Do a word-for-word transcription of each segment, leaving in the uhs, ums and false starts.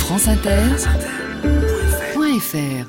franceinter point f r.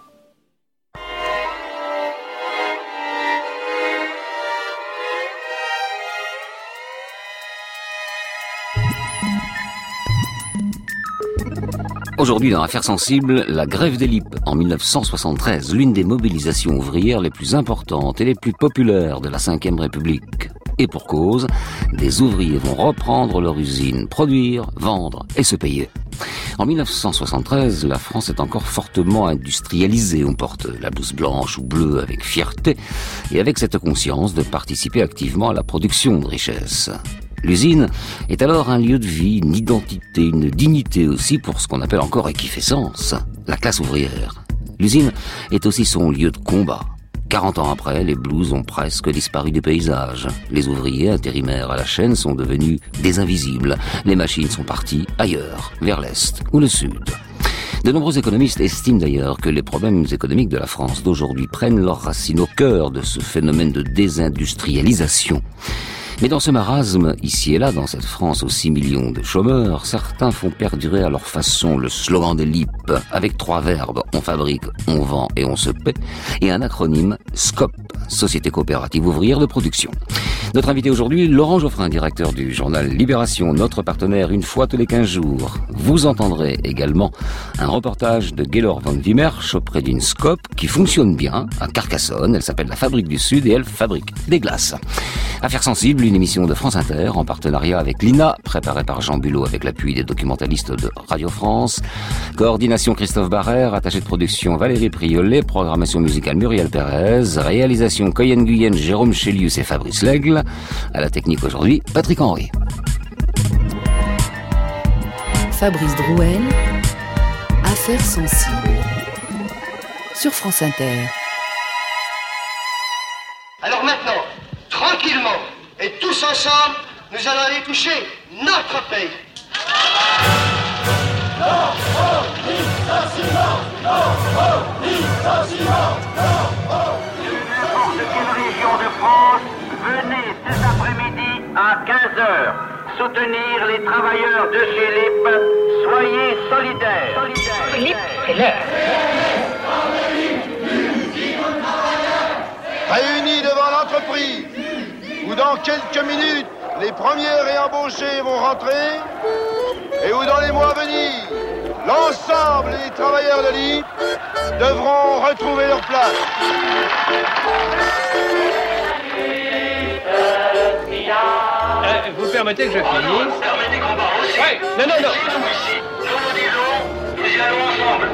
Aujourd'hui, dans Affaires sensibles, la grève des L I P en mille neuf cent soixante-treize, l'une des mobilisations ouvrières les plus importantes et les plus populaires de la cinquième République. Et pour cause, des ouvriers vont reprendre leur usine, produire, vendre et se payer. En mille neuf cent soixante-treize, la France est encore fortement industrialisée. On porte la blouse blanche ou bleue avec fierté et avec cette conscience de participer activement à la production de richesses. L'usine est alors un lieu de vie, une identité, une dignité aussi pour ce qu'on appelle encore et qui fait sens, la classe ouvrière. L'usine est aussi son lieu de combat. quarante ans après, les blouses ont presque disparu du paysage. Les ouvriers intérimaires à la chaîne sont devenus des invisibles. Les machines sont parties ailleurs, vers l'Est ou le Sud. De nombreux économistes estiment d'ailleurs que les problèmes économiques de la France d'aujourd'hui prennent leurs racines au cœur de ce phénomène de désindustrialisation. Mais dans ce marasme, ici et là, dans cette France aux six millions de chômeurs, certains font perdurer à leur façon le slogan des L I P, avec trois verbes, on fabrique, on vend et on se paie, et un acronyme, SCOP, Société Coopérative Ouvrière de Production. Notre invité aujourd'hui, Laurent Geoffrin, directeur du journal Libération, notre partenaire une fois tous les quinze jours. Vous entendrez également un reportage de Gaylor van Wimmersch auprès d'une SCOP qui fonctionne bien à Carcassonne. Elle s'appelle la Fabrique du Sud et elle fabrique des glaces. Affaires sensibles, une émission de France Inter en partenariat avec l'I N A, préparée par Jean Bulot avec l'appui des documentalistes de Radio France. Coordination Christophe Barrère, attaché de production Valérie Priolet, programmation musicale Muriel Pérez, réalisation Coyen Guyenne, Jérôme Chélius et Fabrice Lègle. À la technique aujourd'hui, Patrick Henry. Fabrice Drouel, Affaires sensibles sur France Inter. Alors maintenant, tranquillement et tous ensemble, nous allons aller toucher notre pays. Non au licenciement, non au licenciement, non au N'importe quelle région de France, venez cet après-midi à quinze heures soutenir les travailleurs de chez L I P. Soyez solidaires. solidaires. L I P, c'est l'heure. Réunis devant l'entreprise, où dans quelques minutes, les premiers réembauchés vont rentrer, et où dans les mois à venir, l'ensemble des travailleurs de L I P devront retrouver leur place. Euh, vous permettez que je finisse? Vous permettez qu'on part aussi? Ouais, non, non, non. C'est nous ici. Nous vous disons, nous y allons ensemble.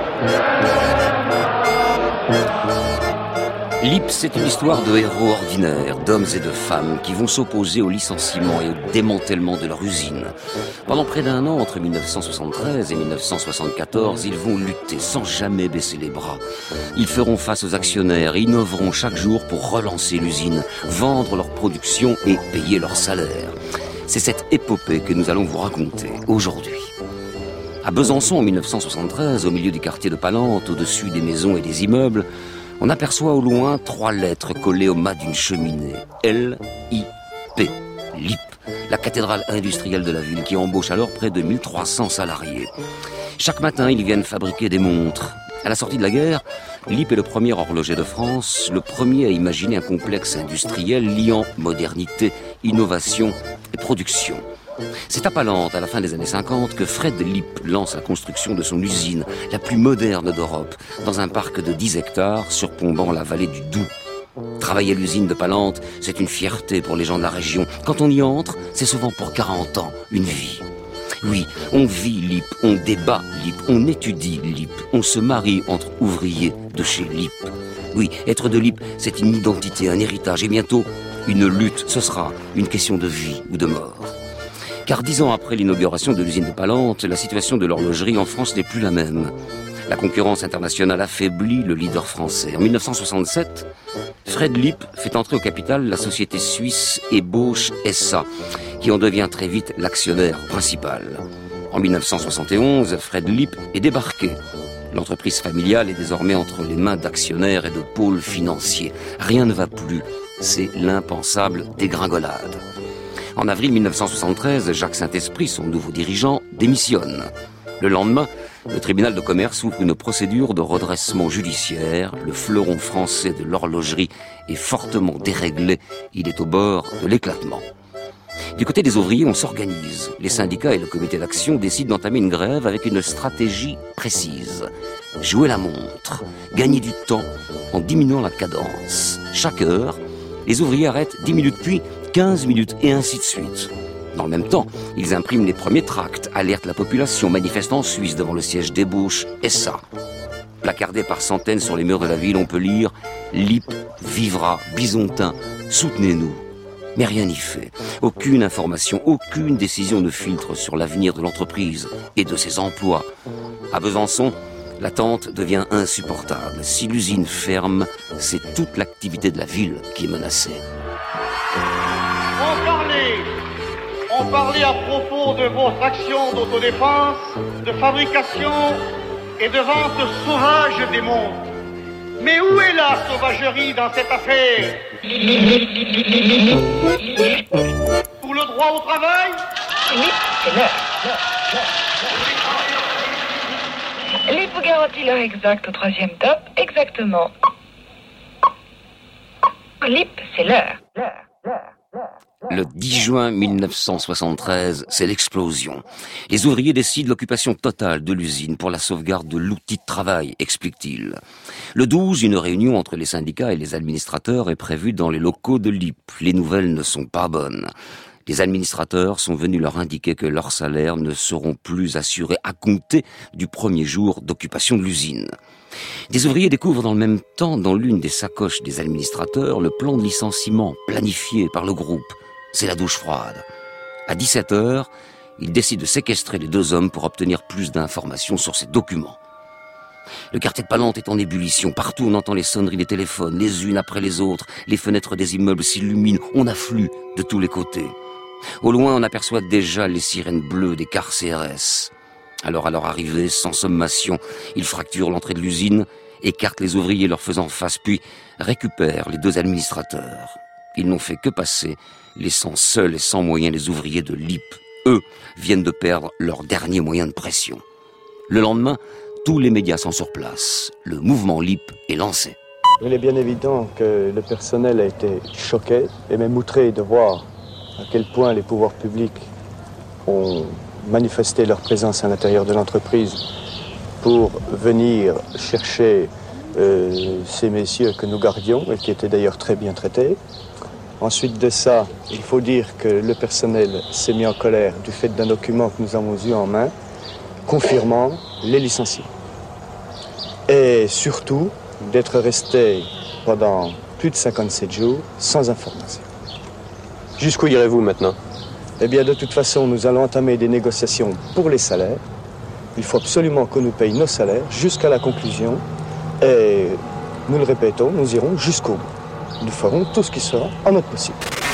L I P, c'est une histoire de héros ordinaires, d'hommes et de femmes qui vont s'opposer au licenciement et au démantèlement de leur usine. Pendant près d'un an, entre mille neuf cent soixante-treize et mille neuf cent soixante-quatorze, ils vont lutter sans jamais baisser les bras. Ils feront face aux actionnaires, innoveront chaque jour pour relancer l'usine, vendre leur production et payer leur salaire. C'est cette épopée que nous allons vous raconter aujourd'hui. À Besançon, en mille neuf cent soixante-treize, au milieu du quartier de Palante, au-dessus des maisons et des immeubles, on aperçoit au loin trois lettres collées au mât d'une cheminée. L I P. L I P. La cathédrale industrielle de la ville qui embauche alors près de mille trois cents salariés. Chaque matin, ils viennent fabriquer des montres. À la sortie de la guerre, L I P est le premier horloger de France, le premier à imaginer un complexe industriel liant modernité, innovation et production. C'est à Palante, à la fin des années cinquante, que Fred L I P lance la construction de son usine, la plus moderne d'Europe, dans un parc de dix hectares surplombant la vallée du Doubs. Travailler à l'usine de Palante, c'est une fierté pour les gens de la région. Quand on y entre, c'est souvent pour quarante ans, une vie. Oui, on vit L I P, on débat L I P, on étudie L I P, on se marie entre ouvriers de chez L I P. Oui, être de L I P, c'est une identité, un héritage, et bientôt, une lutte. Ce sera une question de vie ou de mort. Car dix ans après l'inauguration de l'usine de Palante, la situation de l'horlogerie en France n'est plus la même. La concurrence internationale affaiblit le leader français. En mille neuf cent soixante-sept, Fred L I P fait entrer au capital la société suisse Ebosch S A, qui en devient très vite l'actionnaire principal. En mille neuf cent soixante et onze, Fred L I P est débarqué. L'entreprise familiale est désormais entre les mains d'actionnaires et de pôles financiers. Rien ne va plus. C'est l'impensable dégringolade. En avril mille neuf cent soixante-treize, Jacques Saint-Esprit, son nouveau dirigeant, démissionne. Le lendemain, Le tribunal de commerce ouvre une procédure de redressement judiciaire. Le fleuron français de l'horlogerie est fortement déréglé. Il est au bord de l'éclatement. Du côté des ouvriers, on s'organise. Les syndicats et le comité d'action décident d'entamer une grève avec une stratégie précise. Jouer la montre, gagner du temps en diminuant la cadence. Chaque heure, les ouvriers arrêtent dix minutes puis quinze minutes et ainsi de suite. Dans le même temps, ils impriment les premiers tracts, alertent la population, manifestent en Suisse devant le siège d'ébauche, et ça. Placardés par centaines sur les murs de la ville, on peut lire « Lip vivra, Bisontin, soutenez-nous ». Mais rien n'y fait. Aucune information, aucune décision ne filtre sur l'avenir de l'entreprise et de ses emplois. À Besançon, l'attente devient insupportable. Si l'usine ferme, c'est toute l'activité de la ville qui est menacée. On parlait, on parlait à propos de votre action d'autodéfense, de fabrication et de vente sauvage des montres. Mais où est la sauvagerie dans cette affaire? Pour le droit au travail? Oui, c'est l'heure. Les vous garantit l'heure exacte au troisième top, exactement. Lip, c'est l'heure. Le dix juin mille neuf cent soixante-treize, c'est l'explosion. Les ouvriers décident l'occupation totale de l'usine pour la sauvegarde de l'outil de travail, explique-t-il. Le douze, une réunion entre les syndicats et les administrateurs est prévue dans les locaux de Lip. Les nouvelles ne sont pas bonnes. Les administrateurs sont venus leur indiquer que leurs salaires ne seront plus assurés à compter du premier jour d'occupation de l'usine. Des ouvriers découvrent dans le même temps, dans l'une des sacoches des administrateurs, le plan de licenciement planifié par le groupe. C'est la douche froide. À dix-sept heures, ils décident de séquestrer les deux hommes pour obtenir plus d'informations sur ces documents. Le quartier de Palante est en ébullition. Partout, on entend les sonneries des téléphones, les unes après les autres. Les fenêtres des immeubles s'illuminent. On afflue de tous les côtés. Au loin, on aperçoit déjà les sirènes bleues des cars C R S. Alors, à leur arrivée, sans sommation, ils fracturent l'entrée de l'usine, écartent les ouvriers leur faisant face, puis récupèrent les deux administrateurs. Ils n'ont fait que passer, laissant seuls et sans moyens les ouvriers de Lip. Eux viennent de perdre leur dernier moyen de pression. Le lendemain, tous les médias sont sur place. Le mouvement Lip est lancé. Il est bien évident que le personnel a été choqué et même outré de voir à quel point les pouvoirs publics ont manifesté leur présence à l'intérieur de l'entreprise pour venir chercher euh, ces messieurs que nous gardions et qui étaient d'ailleurs très bien traités. Ensuite de ça, il faut dire que le personnel s'est mis en colère du fait d'un document que nous avons eu en main, confirmant les licenciés. Et surtout, d'être resté pendant plus de cinquante-sept jours sans information. Jusqu'où irez-vous maintenant ? Eh bien, de toute façon, nous allons entamer des négociations pour les salaires. Il faut absolument qu'on nous paye nos salaires jusqu'à la conclusion. Et nous le répétons, nous irons jusqu'au bout. Nous ferons tout ce qui sera en notre possible.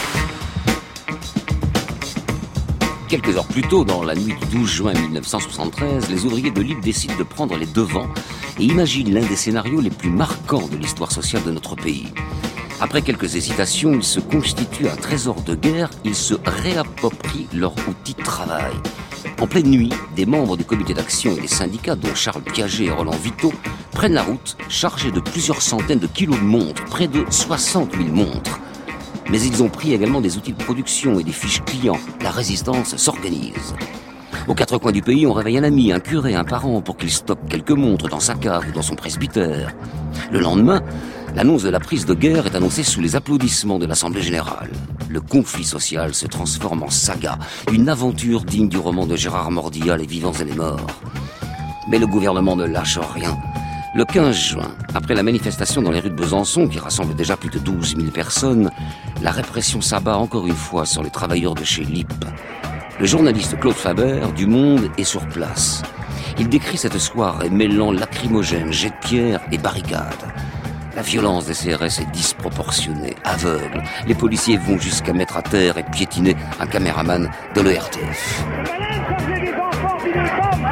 Quelques heures plus tôt, dans la nuit du douze juin mille neuf cent soixante-treize, les ouvriers de Lip décident de prendre les devants et imaginent l'un des scénarios les plus marquants de l'histoire sociale de notre pays. Après quelques hésitations, ils se constituent un trésor de guerre, ils se réapproprient leur outil de travail. En pleine nuit, des membres du comité d'action et les syndicats, dont Charles Piaget et Roland Vito, prennent la route chargés de plusieurs centaines de kilos de montres, près de soixante mille montres. Mais ils ont pris également des outils de production et des fiches clients. La résistance s'organise. Aux quatre coins du pays, on réveille un ami, un curé, un parent pour qu'il stocke quelques montres dans sa cave ou dans son presbytère. Le lendemain, l'annonce de la prise de guerre est annoncée sous les applaudissements de l'Assemblée générale. Le conflit social se transforme en saga, une aventure digne du roman de Gérard Mordillat, Les vivants et les morts. Mais le gouvernement ne lâche rien. Le quinze juin, après la manifestation dans les rues de Besançon, qui rassemble déjà plus de douze mille personnes, la répression s'abat encore une fois sur les travailleurs de chez Lip. Le journaliste Claude Faber, du Monde, est sur place. Il décrit cette soirée mêlant lacrymogènes, jets de pierre et barricades. La violence des C R S est disproportionnée, aveugle. Les policiers vont jusqu'à mettre à terre et piétiner un caméraman de l'E R T F.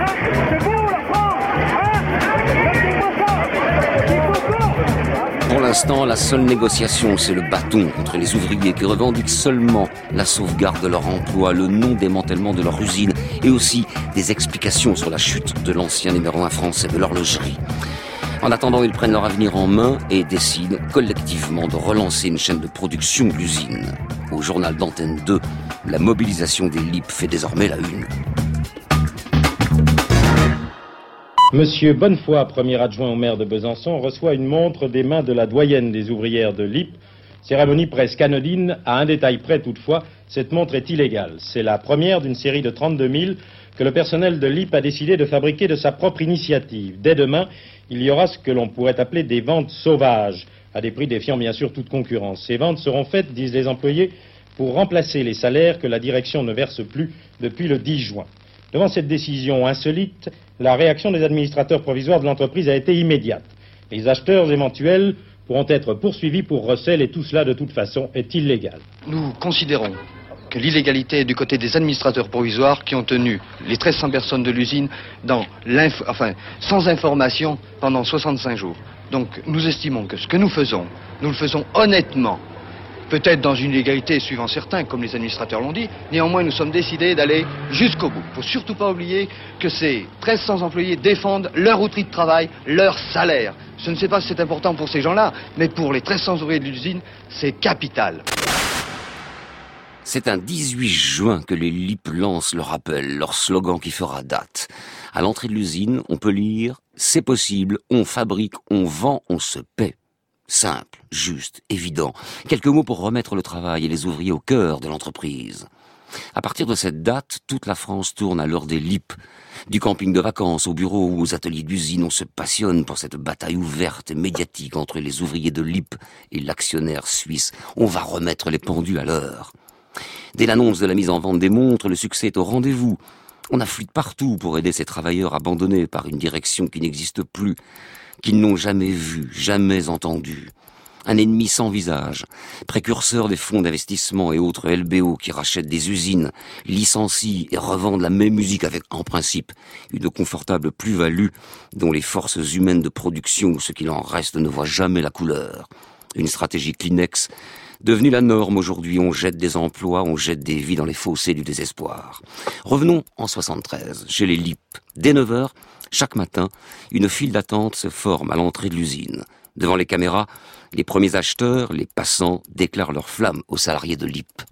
Pour l'instant, l'instant, la seule négociation, c'est le bâton contre les ouvriers qui revendiquent seulement la sauvegarde de leur emploi, le non-démantèlement de leur usine et aussi des explications sur la chute de l'ancien numéro un français de l'horlogerie. En attendant, ils prennent leur avenir en main et décident collectivement de relancer une chaîne de production de l'usine. Au journal d'Antenne deux, la mobilisation des L I P fait désormais la une. Monsieur Bonnefoy, premier adjoint au maire de Besançon, reçoit une montre des mains de la doyenne des ouvrières de L I P. Cérémonie presque anodine, à un détail près toutefois, cette montre est illégale. C'est la première d'une série de trente-deux mille que le personnel de L I P a décidé de fabriquer de sa propre initiative. Dès demain, il y aura ce que l'on pourrait appeler des ventes sauvages, à des prix défiant bien sûr toute concurrence. Ces ventes seront faites, disent les employés, pour remplacer les salaires que la direction ne verse plus depuis le dix juin. Devant cette décision insolite, la réaction des administrateurs provisoires de l'entreprise a été immédiate. Les acheteurs éventuels pourront être poursuivis pour recel et tout cela de toute façon est illégal. Nous considérons que l'illégalité est du côté des administrateurs provisoires qui ont tenu les treize cents personnes de l'usine dans l'info, enfin, sans information pendant soixante-cinq jours. Donc nous estimons que ce que nous faisons, nous le faisons honnêtement. Peut-être dans une illégalité suivant certains, comme les administrateurs l'ont dit, néanmoins nous sommes décidés d'aller jusqu'au bout. Il ne faut surtout pas oublier que ces treize cents employés défendent leur outil de travail, leur salaire. Je ne sais pas si c'est important pour ces gens-là, mais pour les treize cents ouvriers de l'usine, c'est capital. C'est un dix-huit juin que les L I P lancent leur appel, leur slogan qui fera date. À l'entrée de l'usine, on peut lire « C'est possible, on fabrique, on vend, on se paie ». Simple, juste, évident. Quelques mots pour remettre le travail et les ouvriers au cœur de l'entreprise. À partir de cette date, toute la France tourne à l'heure des L I P. Du camping de vacances au bureau ou aux ateliers d'usine, on se passionne pour cette bataille ouverte et médiatique entre les ouvriers de L I P et l'actionnaire suisse. On va remettre les pendules à l'heure. Dès l'annonce de la mise en vente des montres, le succès est au rendez-vous. On afflue partout pour aider ces travailleurs abandonnés par une direction qui n'existe plus, qu'ils n'ont jamais vu, jamais entendu. Un ennemi sans visage, précurseur des fonds d'investissement et autres L B O qui rachètent des usines, licencient et revendent la même musique avec, en principe, une confortable plus-value dont les forces humaines de production ou ce qu'il en reste ne voient jamais la couleur. Une stratégie Kleenex devenue la norme aujourd'hui. On jette des emplois, on jette des vies dans les fossés du désespoir. Revenons en soixante-treize, chez les L I P. Dès neuf heures, chaque matin, une file d'attente se forme à l'entrée de l'usine. Devant les caméras, les premiers acheteurs, les passants, déclarent leur flamme aux salariés de L I P.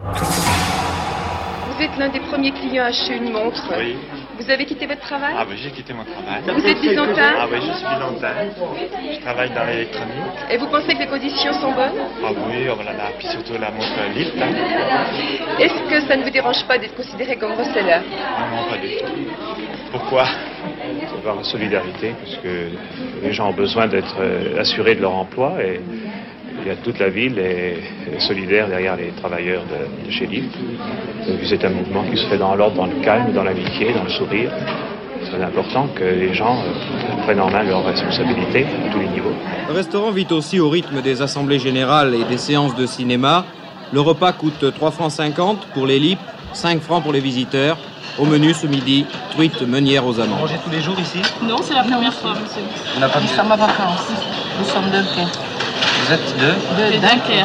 Vous êtes l'un des premiers clients à acheter une montre. Oui. Vous avez quitté votre travail? Ah oui, j'ai quitté mon travail. Vous êtes byzantin? Ah oui, je suis byzantin. Je travaille dans l'électronique. Et vous pensez que les conditions sont bonnes? Ah oui, oh là là, puis surtout la montre L I P. Hein. Est-ce que ça ne vous dérange pas d'être considéré comme receleur? Ah non, pas du tout. Pourquoi? C'est par solidarité, parce que les gens ont besoin d'être assurés de leur emploi et il y a toute la ville est solidaire derrière les travailleurs de, de chez L I P. C'est un mouvement qui se fait dans l'ordre, dans le calme, dans l'amitié, dans le sourire. C'est important que les gens euh, prennent en main leurs responsabilités à tous les niveaux. Le restaurant vit aussi au rythme des assemblées générales et des séances de cinéma. Le repas coûte trois francs cinquante pour les L I P, cinq francs pour les visiteurs. Au menu ce midi, truite meunière aux amandes. Vous mangez tous les jours ici? Non, c'est la première fois, monsieur. On n'a pas Nous de... sommes en vacances. Nous sommes de quai. Vous êtes de De Dunkerque.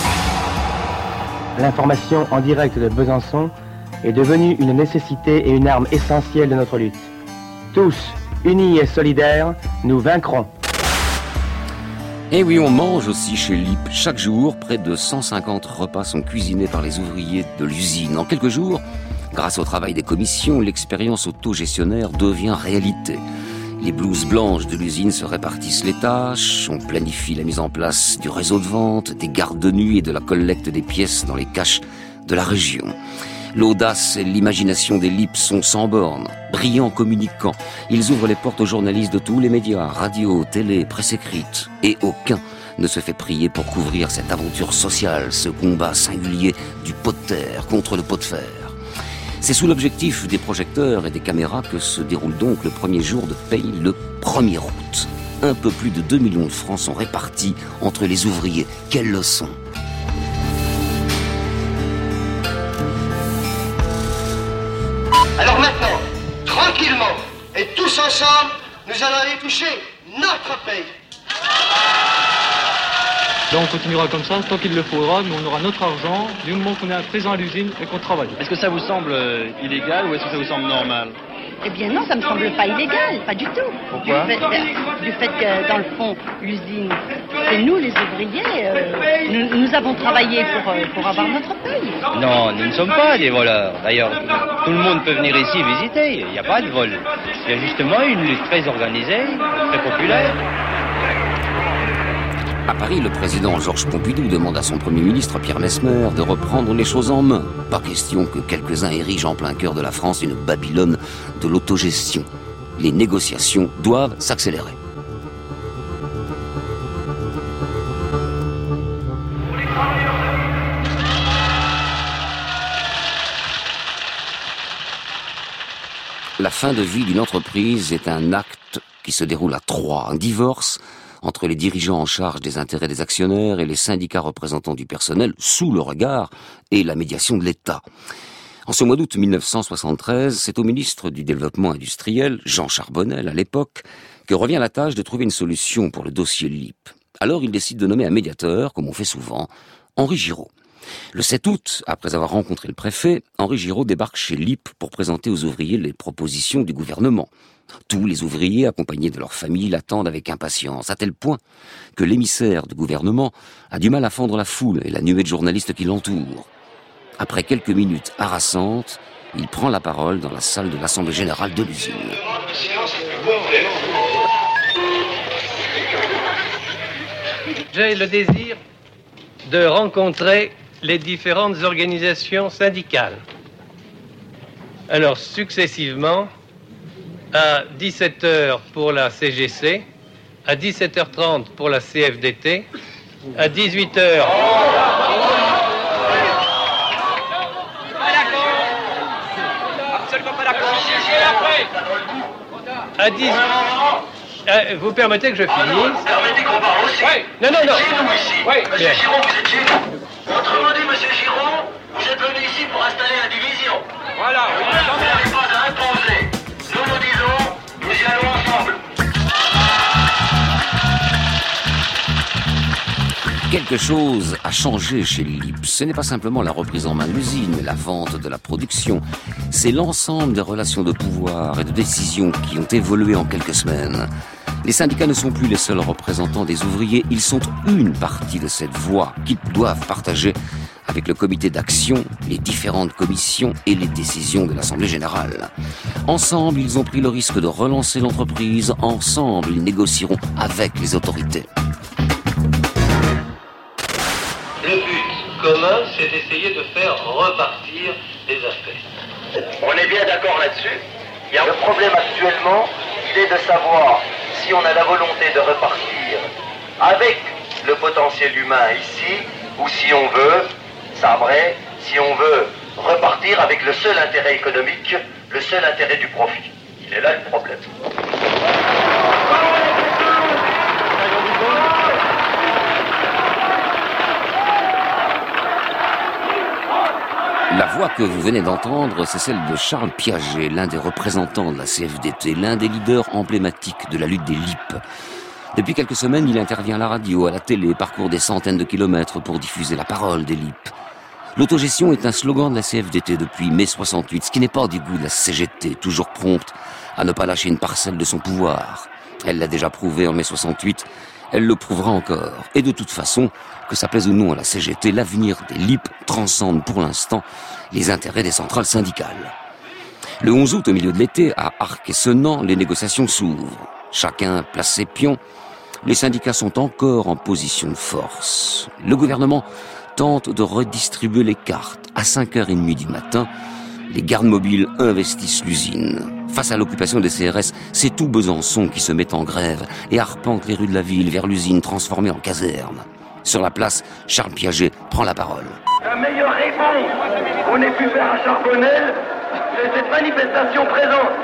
L'information en direct de Besançon est devenue une nécessité et une arme essentielle de notre lutte. Tous, unis et solidaires, nous vaincrons. Et oui, on mange aussi chez L I P. Chaque jour, près de cent cinquante repas sont cuisinés par les ouvriers de l'usine. En quelques jours, grâce au travail des commissions, l'expérience autogestionnaire devient réalité. Les blouses blanches de l'usine se répartissent les tâches, on planifie la mise en place du réseau de vente, des gardes de nuit et de la collecte des pièces dans les caches de la région. L'audace et l'imagination des L I P sont sans bornes, brillants communicants. Ils ouvrent les portes aux journalistes de tous les médias, radio, télé, presse écrite. Et aucun ne se fait prier pour couvrir cette aventure sociale, ce combat singulier du pot de terre contre le pot de fer. C'est sous l'objectif des projecteurs et des caméras que se déroule donc le premier jour de paye, le premier août. Un peu plus de deux millions de francs sont répartis entre les ouvriers. Quelle leçon! Alors maintenant, tranquillement, et tous ensemble, nous allons aller toucher notre paye. Donc on continuera comme ça, tant qu'il le faudra, mais on aura notre argent du moment qu'on est présent à l'usine et qu'on travaille. Est-ce que ça vous semble euh, illégal ou est-ce que ça vous semble normal? Eh bien non, ça me semble pas illégal, pas du tout. Pourquoi? Du fait, euh, du fait que dans le fond, l'usine, c'est nous les ouvriers, euh, nous, nous avons travaillé pour, euh, pour avoir notre paye. Non, nous ne sommes pas des voleurs. D'ailleurs, tout le monde peut venir ici visiter, il n'y a pas de vol. Il y a justement une lutte très organisée, très populaire. À Paris, le président Georges Pompidou demande à son Premier ministre Pierre Messmer de reprendre les choses en main. Pas question que quelques-uns érigent en plein cœur de la France une Babylone de l'autogestion. Les négociations doivent s'accélérer. La fin de vie d'une entreprise est un acte qui se déroule à trois. Un divorce entre les dirigeants en charge des intérêts des actionnaires et les syndicats représentants du personnel sous le regard et la médiation de l'État. En ce mois d'août mille neuf cent soixante-treize, c'est au ministre du Développement industriel, Jean Charbonnel à l'époque, que revient la tâche de trouver une solution pour le dossier L I P. Alors il décide de nommer un médiateur, comme on fait souvent, Henri Giraud. Le sept août, après avoir rencontré le préfet, Henri Giraud débarque chez L I P pour présenter aux ouvriers les propositions du gouvernement. Tous les ouvriers, accompagnés de leurs familles, l'attendent avec impatience, à tel point que l'émissaire du gouvernement a du mal à fendre la foule et la nuée de journalistes qui l'entourent. Après quelques minutes harassantes, il prend la parole dans la salle de l'Assemblée générale de l'usine. J'ai le désir de rencontrer les différentes organisations syndicales. Alors, successivement, à dix-sept heures pour la C G C, à dix-sept heures trente pour la C F D T, à dix-huit heures... À dix... Euh, vous permettez que je finisse? Permettez qu'on parle aussi. Oui. Non, non, non. Chez nous ici. Oui. Monsieur Bien. Giraud, vous êtes chez nous. Autrement dit, Monsieur Giraud, vous êtes venu ici pour installer la division. Voilà. Vous n'avez pas à imposer. Nous nous disons, nous y allons ensemble. Quelque chose a changé chez L I P. Ce n'est pas simplement la reprise en main de l'usine, mais la vente de la production. C'est l'ensemble des relations de pouvoir et de décision qui ont évolué en quelques semaines. Les syndicats ne sont plus les seuls représentants des ouvriers, ils sont une partie de cette voie qu'ils doivent partager avec le comité d'action, les différentes commissions et les décisions de l'Assemblée générale. Ensemble, ils ont pris le risque de relancer l'entreprise. Ensemble, ils négocieront avec les autorités. Le but commun, c'est d'essayer de faire repartir les affaires. On est bien d'accord là-dessus. Il y a le problème actuellement, il est de savoir si on a la volonté de repartir avec le potentiel humain ici, ou si on veut sabrer, si on veut repartir avec le seul intérêt économique, le seul intérêt du profit. Il est là le problème. La voix que vous venez d'entendre, c'est celle de Charles Piaget, l'un des représentants de la C F D T, l'un des leaders emblématiques de la lutte des L I P. Depuis quelques semaines, il intervient à la radio, à la télé, parcourt des centaines de kilomètres pour diffuser la parole des L I P. L'autogestion est un slogan de la C F D T depuis mai soixante-huit, ce qui n'est pas du goût de la C G T, toujours prompte à ne pas lâcher une parcelle de son pouvoir. Elle l'a déjà prouvé en mai soixante-huit, elle le prouvera encore. Et de toute façon, que ça plaise ou non à la C G T, l'avenir des L I P transcende pour l'instant les intérêts des centrales syndicales. Le onze août, au milieu de l'été, à Arc-et-Senans, les négociations s'ouvrent. Chacun place ses pions. Les syndicats sont encore en position de force. Le gouvernement tente de redistribuer les cartes. À cinq heures trente du matin, les gardes mobiles investissent l'usine. Face à l'occupation des C R S, c'est tout Besançon qui se met en grève et arpente les rues de la ville vers l'usine transformée en caserne. Sur la place, Charles Piaget prend la parole. La meilleure réponse qu'on ait pu faire à Charbonnel, c'est cette manifestation présente.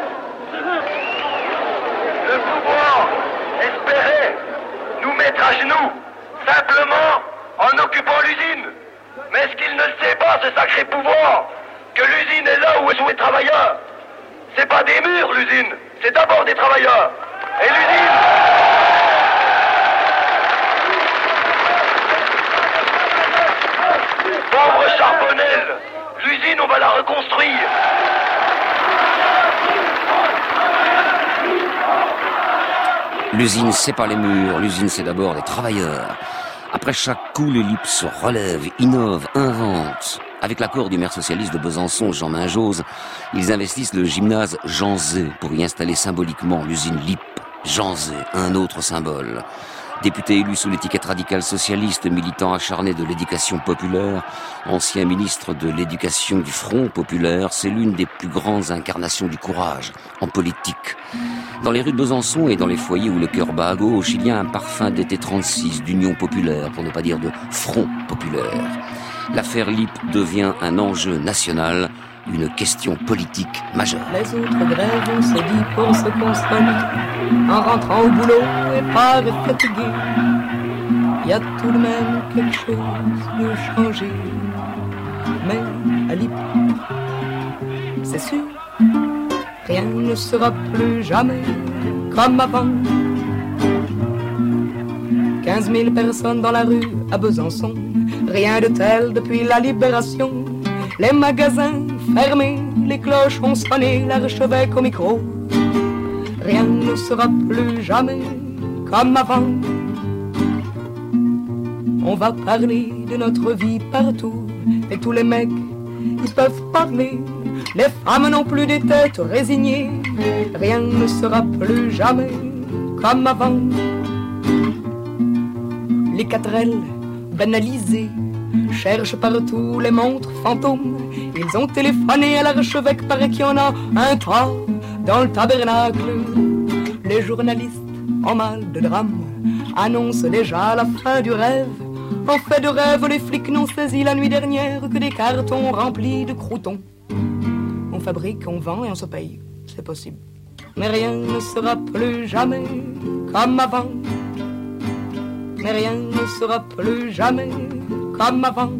Le pouvoir espérait nous mettre à genoux, simplement en occupant l'usine. Mais ce qu'il ne sait pas, ce sacré pouvoir, que l'usine est là où sont les travailleurs. C'est pas des murs, l'usine, c'est d'abord des travailleurs. Et l'usine... Charbonnel, l'usine, on va la reconstruire. L'usine, c'est pas les murs, l'usine, c'est d'abord les travailleurs. Après chaque coup, les Lippe se relèvent, innovent, inventent. Avec l'accord du maire socialiste de Besançon, Jean Minjose, ils investissent le gymnase Jean Zay pour y installer symboliquement l'usine Lippe. Jean Zay, un autre symbole. Député élu sous l'étiquette radicale socialiste, militant acharné de l'éducation populaire, ancien ministre de l'éducation du Front populaire, c'est l'une des plus grandes incarnations du courage en politique. Dans les rues de Besançon et dans les foyers où le cœur bat à gauche, il y a un parfum d'été trente-six, d'union populaire, pour ne pas dire de front populaire. L'affaire Lippe devient un enjeu national, une question politique majeure. Les autres grèves, on se dit pour se consoler, en rentrant au boulot et pas fatigué. Il y a tout de même quelque chose de changé. Mais à Lippe, c'est sûr, rien ne sera plus jamais comme avant. quinze mille personnes dans la rue à Besançon, rien de tel depuis la libération. Les magasins fermés, les cloches ont sonné, l'archevêque au micro. Rien ne sera plus jamais comme avant. On va parler de notre vie partout, et tous les mecs, ils peuvent parler. Les femmes n'ont plus des têtes résignées, rien ne sera plus jamais comme avant. Les quatrelles banalisées cherchent partout les montres fantômes. Ils ont téléphoné à l'archevêque, paraît qu'il y en a un tas dans le tabernacle. Les journalistes, en mal de drame, annoncent déjà la fin du rêve. En fait de rêve, les flics n'ont saisi la nuit dernière que des cartons remplis de croûtons. On fabrique, on vend et on se paye, c'est possible. Mais rien ne sera plus jamais comme avant. Mais rien ne sera plus jamais comme avant.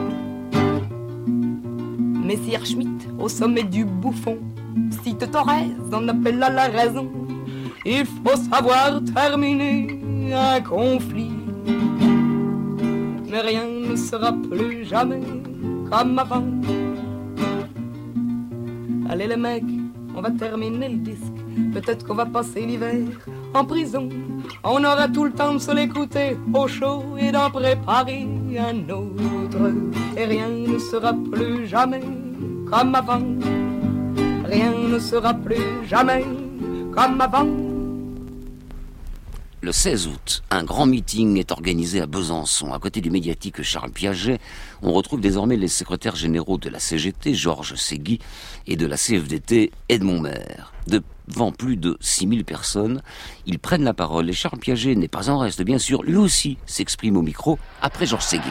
Messire Schmitt, au sommet du bouffon, cite Thorez, en appelle à la raison. Il faut savoir terminer un conflit. Mais rien ne sera plus jamais comme avant. Allez les mecs, on va terminer le disque. Peut-être qu'on va passer l'hiver en prison. On aura tout le temps de se l'écouter au chaud et d'en préparer un autre. Et rien ne sera plus jamais comme avant. Rien ne sera plus jamais comme avant. Le seize août, un grand meeting est organisé à Besançon. À côté du médiatique Charles Piaget, on retrouve désormais les secrétaires généraux de la C G T, Georges Ségui, et de la C F D T, Edmond Maire. Devant plus de six mille personnes, ils prennent la parole et Charles Piaget n'est pas en reste, bien sûr. Lui aussi s'exprime au micro après Georges Ségui.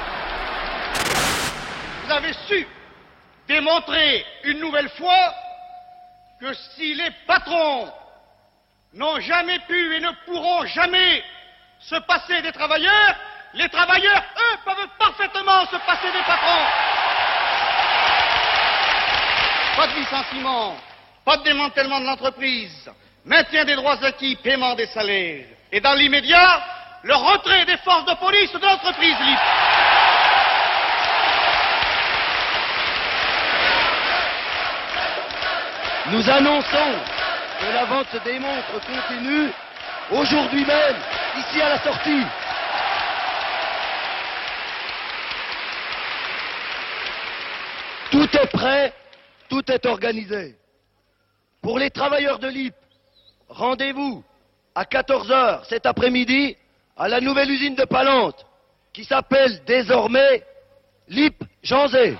Vous avez su démontrer une nouvelle fois que si les patrons n'ont jamais pu et ne pourront jamais se passer des travailleurs, les travailleurs, eux, peuvent parfaitement se passer des patrons. Pas de licenciement, pas de démantèlement de l'entreprise, maintien des droits acquis, paiement des salaires. Et dans l'immédiat, le retrait des forces de police de l'entreprise Lippe. Nous annonçons que la vente des montres continue aujourd'hui même, ici à la sortie. Tout est prêt, tout est organisé. Pour les travailleurs de Lippe, rendez-vous à quatorze heures cet après-midi à la nouvelle usine de Palante, qui s'appelle désormais Lippe Jean Zay.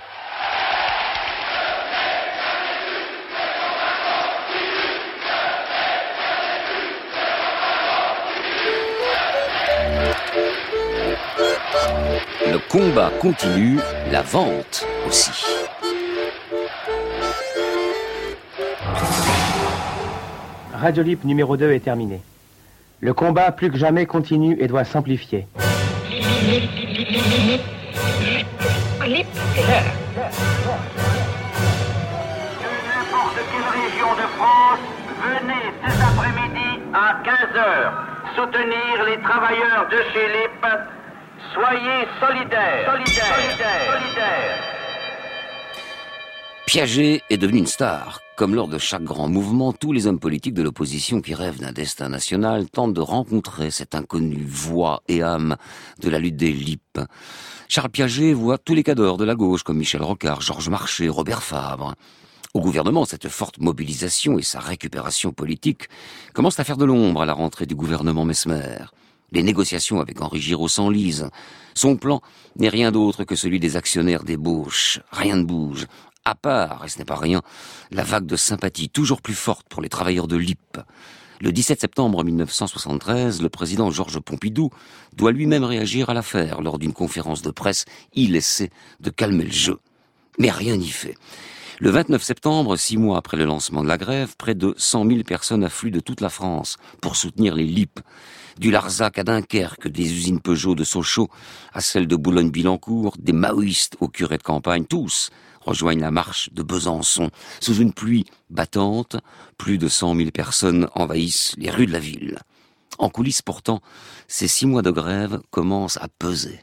Le combat continue, la vente aussi. Radio Lippe numéro deux est terminé. Le combat plus que jamais continue et doit s'amplifier. Lippe, c'est l'heure. De n'importe quelle région de France, venez cet après-midi à quinze heures soutenir les travailleurs de chez Lippe. Soyez solidaires, solidaires, solidaires, solidaires. Piaget est devenu une star. Comme lors de chaque grand mouvement, tous les hommes politiques de l'opposition qui rêvent d'un destin national tentent de rencontrer cette inconnue voix et âme de la lutte des L I P. Charles Piaget voit tous les cadors de la gauche comme Michel Rocard, Georges Marchais, Robert Fabre. Au gouvernement, cette forte mobilisation et sa récupération politique commencent à faire de l'ombre à la rentrée du gouvernement Messmer. Les négociations avec Henri Giraud s'enlisent. Son plan n'est rien d'autre que celui des actionnaires d'ébauche. Rien ne bouge. À part, et ce n'est pas rien, la vague de sympathie toujours plus forte pour les travailleurs de L I P. Le dix-sept septembre mille neuf cent soixante-treize, le président Georges Pompidou doit lui-même réagir à l'affaire. Lors d'une conférence de presse, il essaie de calmer le jeu. Mais rien n'y fait. Le vingt-neuf septembre, six mois après le lancement de la grève, près de cent mille personnes affluent de toute la France pour soutenir les L I P. Du Larzac à Dunkerque, des usines Peugeot de Sochaux à celles de Boulogne-Billancourt, des maoïstes au curé de campagne, tous rejoignent la marche de Besançon. Sous une pluie battante, plus de cent mille personnes envahissent les rues de la ville. En coulisses pourtant, ces six mois de grève commencent à peser.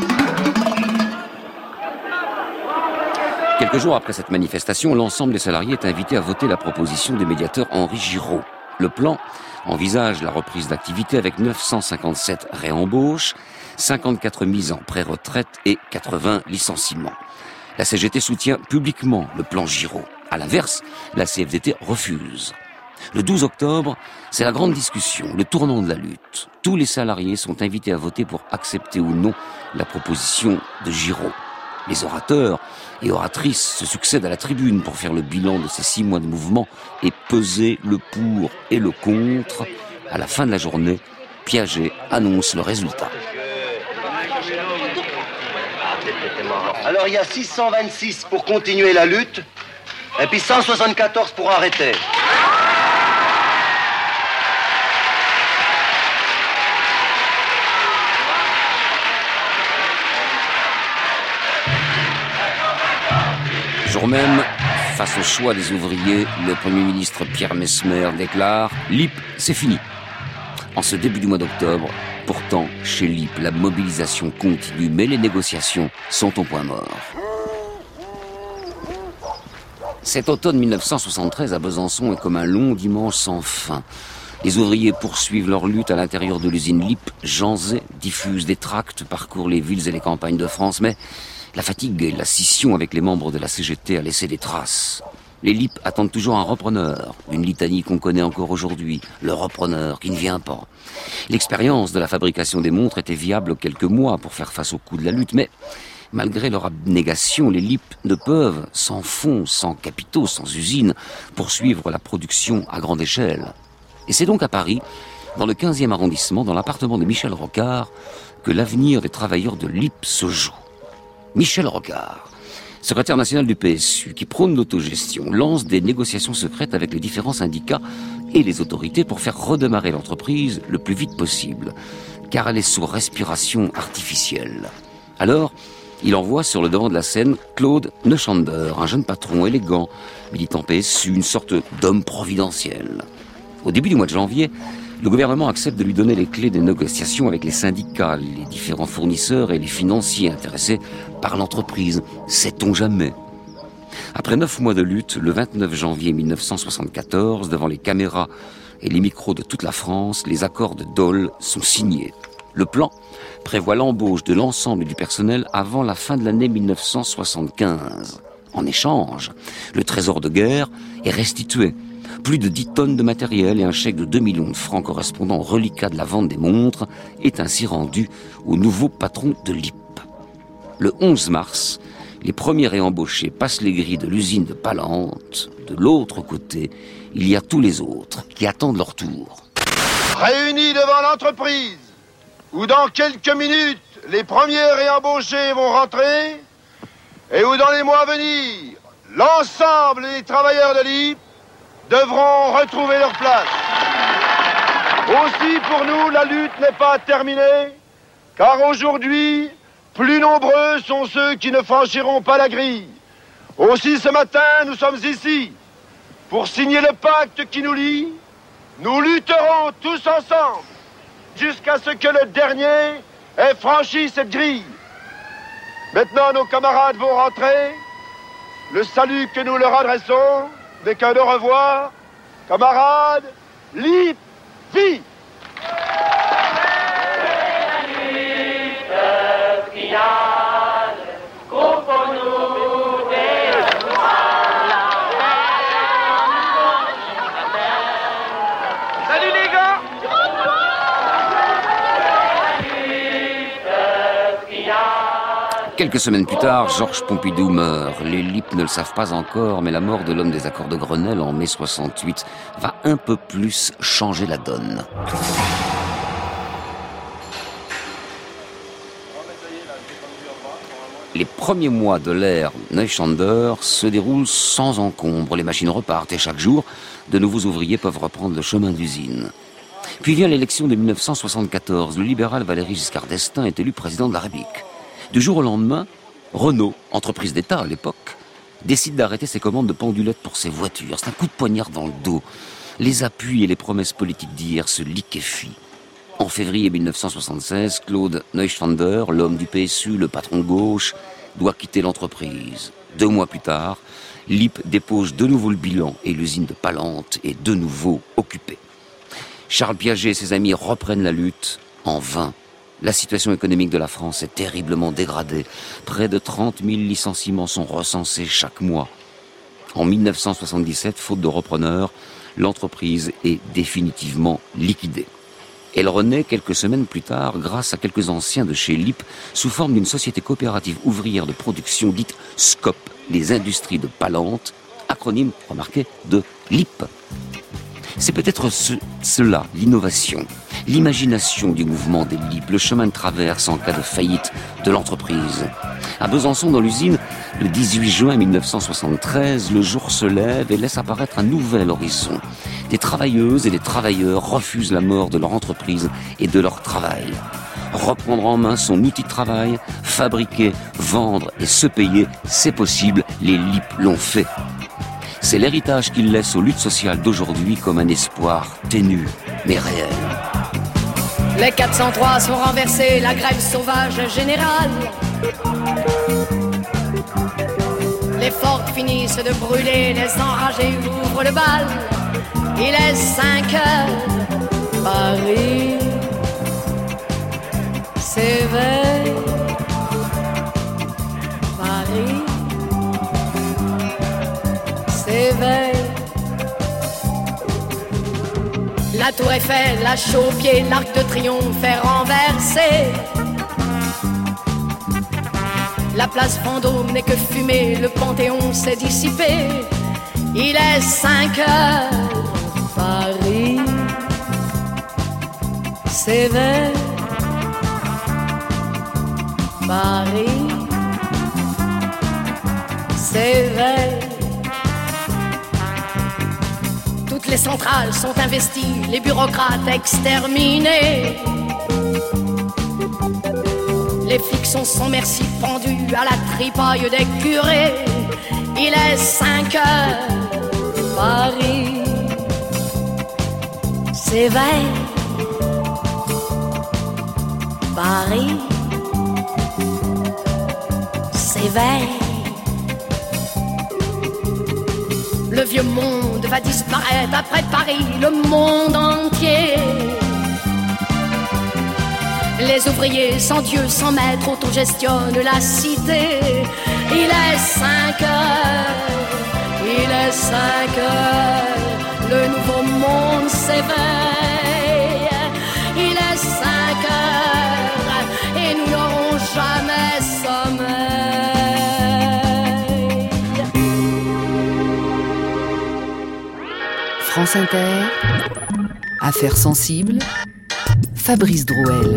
Quelques jours après cette manifestation, l'ensemble des salariés est invité à voter la proposition du médiateur Henri Giraud. Le plan envisage la reprise d'activité avec neuf cent cinquante-sept réembauches, cinquante-quatre mises en pré-retraite et quatre-vingts licenciements. La C G T soutient publiquement le plan Giraud. À l'inverse, la C F D T refuse. Le douze octobre, c'est la grande discussion, le tournant de la lutte. Tous les salariés sont invités à voter pour accepter ou non la proposition de Giraud. Les orateurs et oratrices se succèdent à la tribune pour faire le bilan de ces six mois de mouvement et peser le pour et le contre. À la fin de la journée, Piaget annonce le résultat. Alors il y a six cent vingt-six pour continuer la lutte, et puis cent soixante-quatorze pour arrêter. Jour même, face au choix des ouvriers, le Premier ministre Pierre Messmer déclare « L I P, c'est fini ». En ce début du mois d'octobre, pourtant, chez L I P, la mobilisation continue, mais les négociations sont au point mort. Cet automne mille neuf cent soixante-treize à Besançon est comme un long dimanche sans fin. Les ouvriers poursuivent leur lutte à l'intérieur de l'usine L I P. Jean Zay diffuse des tracts, parcourt les villes et les campagnes de France, mais la fatigue et la scission avec les membres de la C G T a laissé des traces. Les L I P attendent toujours un repreneur, une litanie qu'on connaît encore aujourd'hui, le repreneur qui ne vient pas. L'expérience de la fabrication des montres était viable quelques mois pour faire face au coût de la lutte, mais malgré leur abnégation, les L I P ne peuvent, sans fonds, sans capitaux, sans usines, poursuivre la production à grande échelle. Et c'est donc à Paris, dans le quinzième arrondissement, dans l'appartement de Michel Rocard, que l'avenir des travailleurs de L I P se joue. Michel Rocard, secrétaire national du P S U, qui prône l'autogestion, lance des négociations secrètes avec les différents syndicats et les autorités pour faire redémarrer l'entreprise le plus vite possible, car elle est sous respiration artificielle. Alors, il envoie sur le devant de la scène Claude Neuchander, un jeune patron élégant, militant P S U, une sorte d'homme providentiel. Au début du mois de janvier, le gouvernement accepte de lui donner les clés des négociations avec les syndicats, les différents fournisseurs et les financiers intéressés par l'entreprise. Sait-on jamais ? Après neuf mois de lutte, le vingt-neuf janvier mille neuf cent soixante-quatorze, devant les caméras et les micros de toute la France, les accords de Dole sont signés. Le plan prévoit l'embauche de l'ensemble du personnel avant la fin de l'année mille neuf cent soixante-quinze. En échange, le trésor de guerre est restitué. Plus de dix tonnes de matériel et un chèque de deux millions de francs correspondant au reliquat de la vente des montres est ainsi rendu au nouveau patron de L I P. Le onze mars, les premiers réembauchés passent les grilles de l'usine de Palante. De l'autre côté, il y a tous les autres qui attendent leur tour. Réunis devant l'entreprise, où dans quelques minutes, les premiers réembauchés vont rentrer, et où dans les mois à venir, l'ensemble des travailleurs de L I P devront retrouver leur place. Aussi, pour nous, la lutte n'est pas terminée, car aujourd'hui, plus nombreux sont ceux qui ne franchiront pas la grille. Aussi, ce matin, nous sommes ici pour signer le pacte qui nous lie. Nous lutterons tous ensemble jusqu'à ce que le dernier ait franchi cette grille. Maintenant, nos camarades vont rentrer le salut que nous leur adressons n'est qu'un au revoir, camarades, Lip, vie. Salut les gars. Quelques semaines plus tard, Georges Pompidou meurt. Les Lip ne le savent pas encore, mais la mort de l'homme des accords de Grenelle en mai soixante-huit va un peu plus changer la donne. Les premiers mois de l'ère Neuschwander se déroulent sans encombre. Les machines repartent et chaque jour, de nouveaux ouvriers peuvent reprendre le chemin d'usine. Puis vient l'élection de mille neuf cent soixante-quatorze. Le libéral Valéry Giscard d'Estaing est élu président de la République. Du jour au lendemain, Renault, entreprise d'État à l'époque, décide d'arrêter ses commandes de pendulettes pour ses voitures. C'est un coup de poignard dans le dos. Les appuis et les promesses politiques d'hier se liquéfient. En février mille neuf cent soixante-seize, Claude Neuschwander, l'homme du P S U, le patron de gauche, doit quitter l'entreprise. Deux mois plus tard, Lip dépose de nouveau le bilan et l'usine de Palante est de nouveau occupée. Charles Piaget et ses amis reprennent la lutte en vain. La situation économique de la France est terriblement dégradée. Près de trente mille licenciements sont recensés chaque mois. En mille neuf cent soixante-dix-sept, faute de repreneurs, l'entreprise est définitivement liquidée. Elle renaît quelques semaines plus tard grâce à quelques anciens de chez Lip sous forme d'une société coopérative ouvrière de production dite S C O P, les industries de Palante, acronyme, remarquez, de Lip. C'est peut-être ce, cela, l'innovation, l'imagination du mouvement des Lip, le chemin de traverse en cas de faillite de l'entreprise. À Besançon, dans l'usine, le dix-huit juin mille neuf cent soixante-treize, le jour se lève et laisse apparaître un nouvel horizon. Des travailleuses et des travailleurs refusent la mort de leur entreprise et de leur travail. Reprendre en main son outil de travail, fabriquer, vendre et se payer, c'est possible, les Lip l'ont fait. C'est l'héritage qu'ils laissent aux luttes sociales d'aujourd'hui comme un espoir ténu, mais réel. Les quatre cent trois sont renversés, la grève sauvage générale. Les fortes finissent de brûler, les enragés ouvrent le bal. Il est cinq heures, Paris s'éveille. Paris s'éveille. La tour Eiffel, la Chaux-Pied, l'Arc de Triomphe est renversé. La place Vendôme n'est que fumée, le Panthéon s'est dissipé. Il est cinq heures, Paris s'éveille. Paris s'éveille. Toutes les centrales sont investies, les bureaucrates exterminés. Les flics sont sans merci pendus à la tripaille des curés. Il est cinq heures, Paris s'éveille. Paris s'éveille. Le vieux monde va disparaître après Paris, le monde entier. Les ouvriers sans Dieu, sans maître, autogestionnent la cité. Il est cinq heures, il est cinq heures, le nouveau monde s'éveille. Il est cinq heures et nous n'aurons jamais sommeil. France Inter, Affaires sensibles, Fabrice Drouel.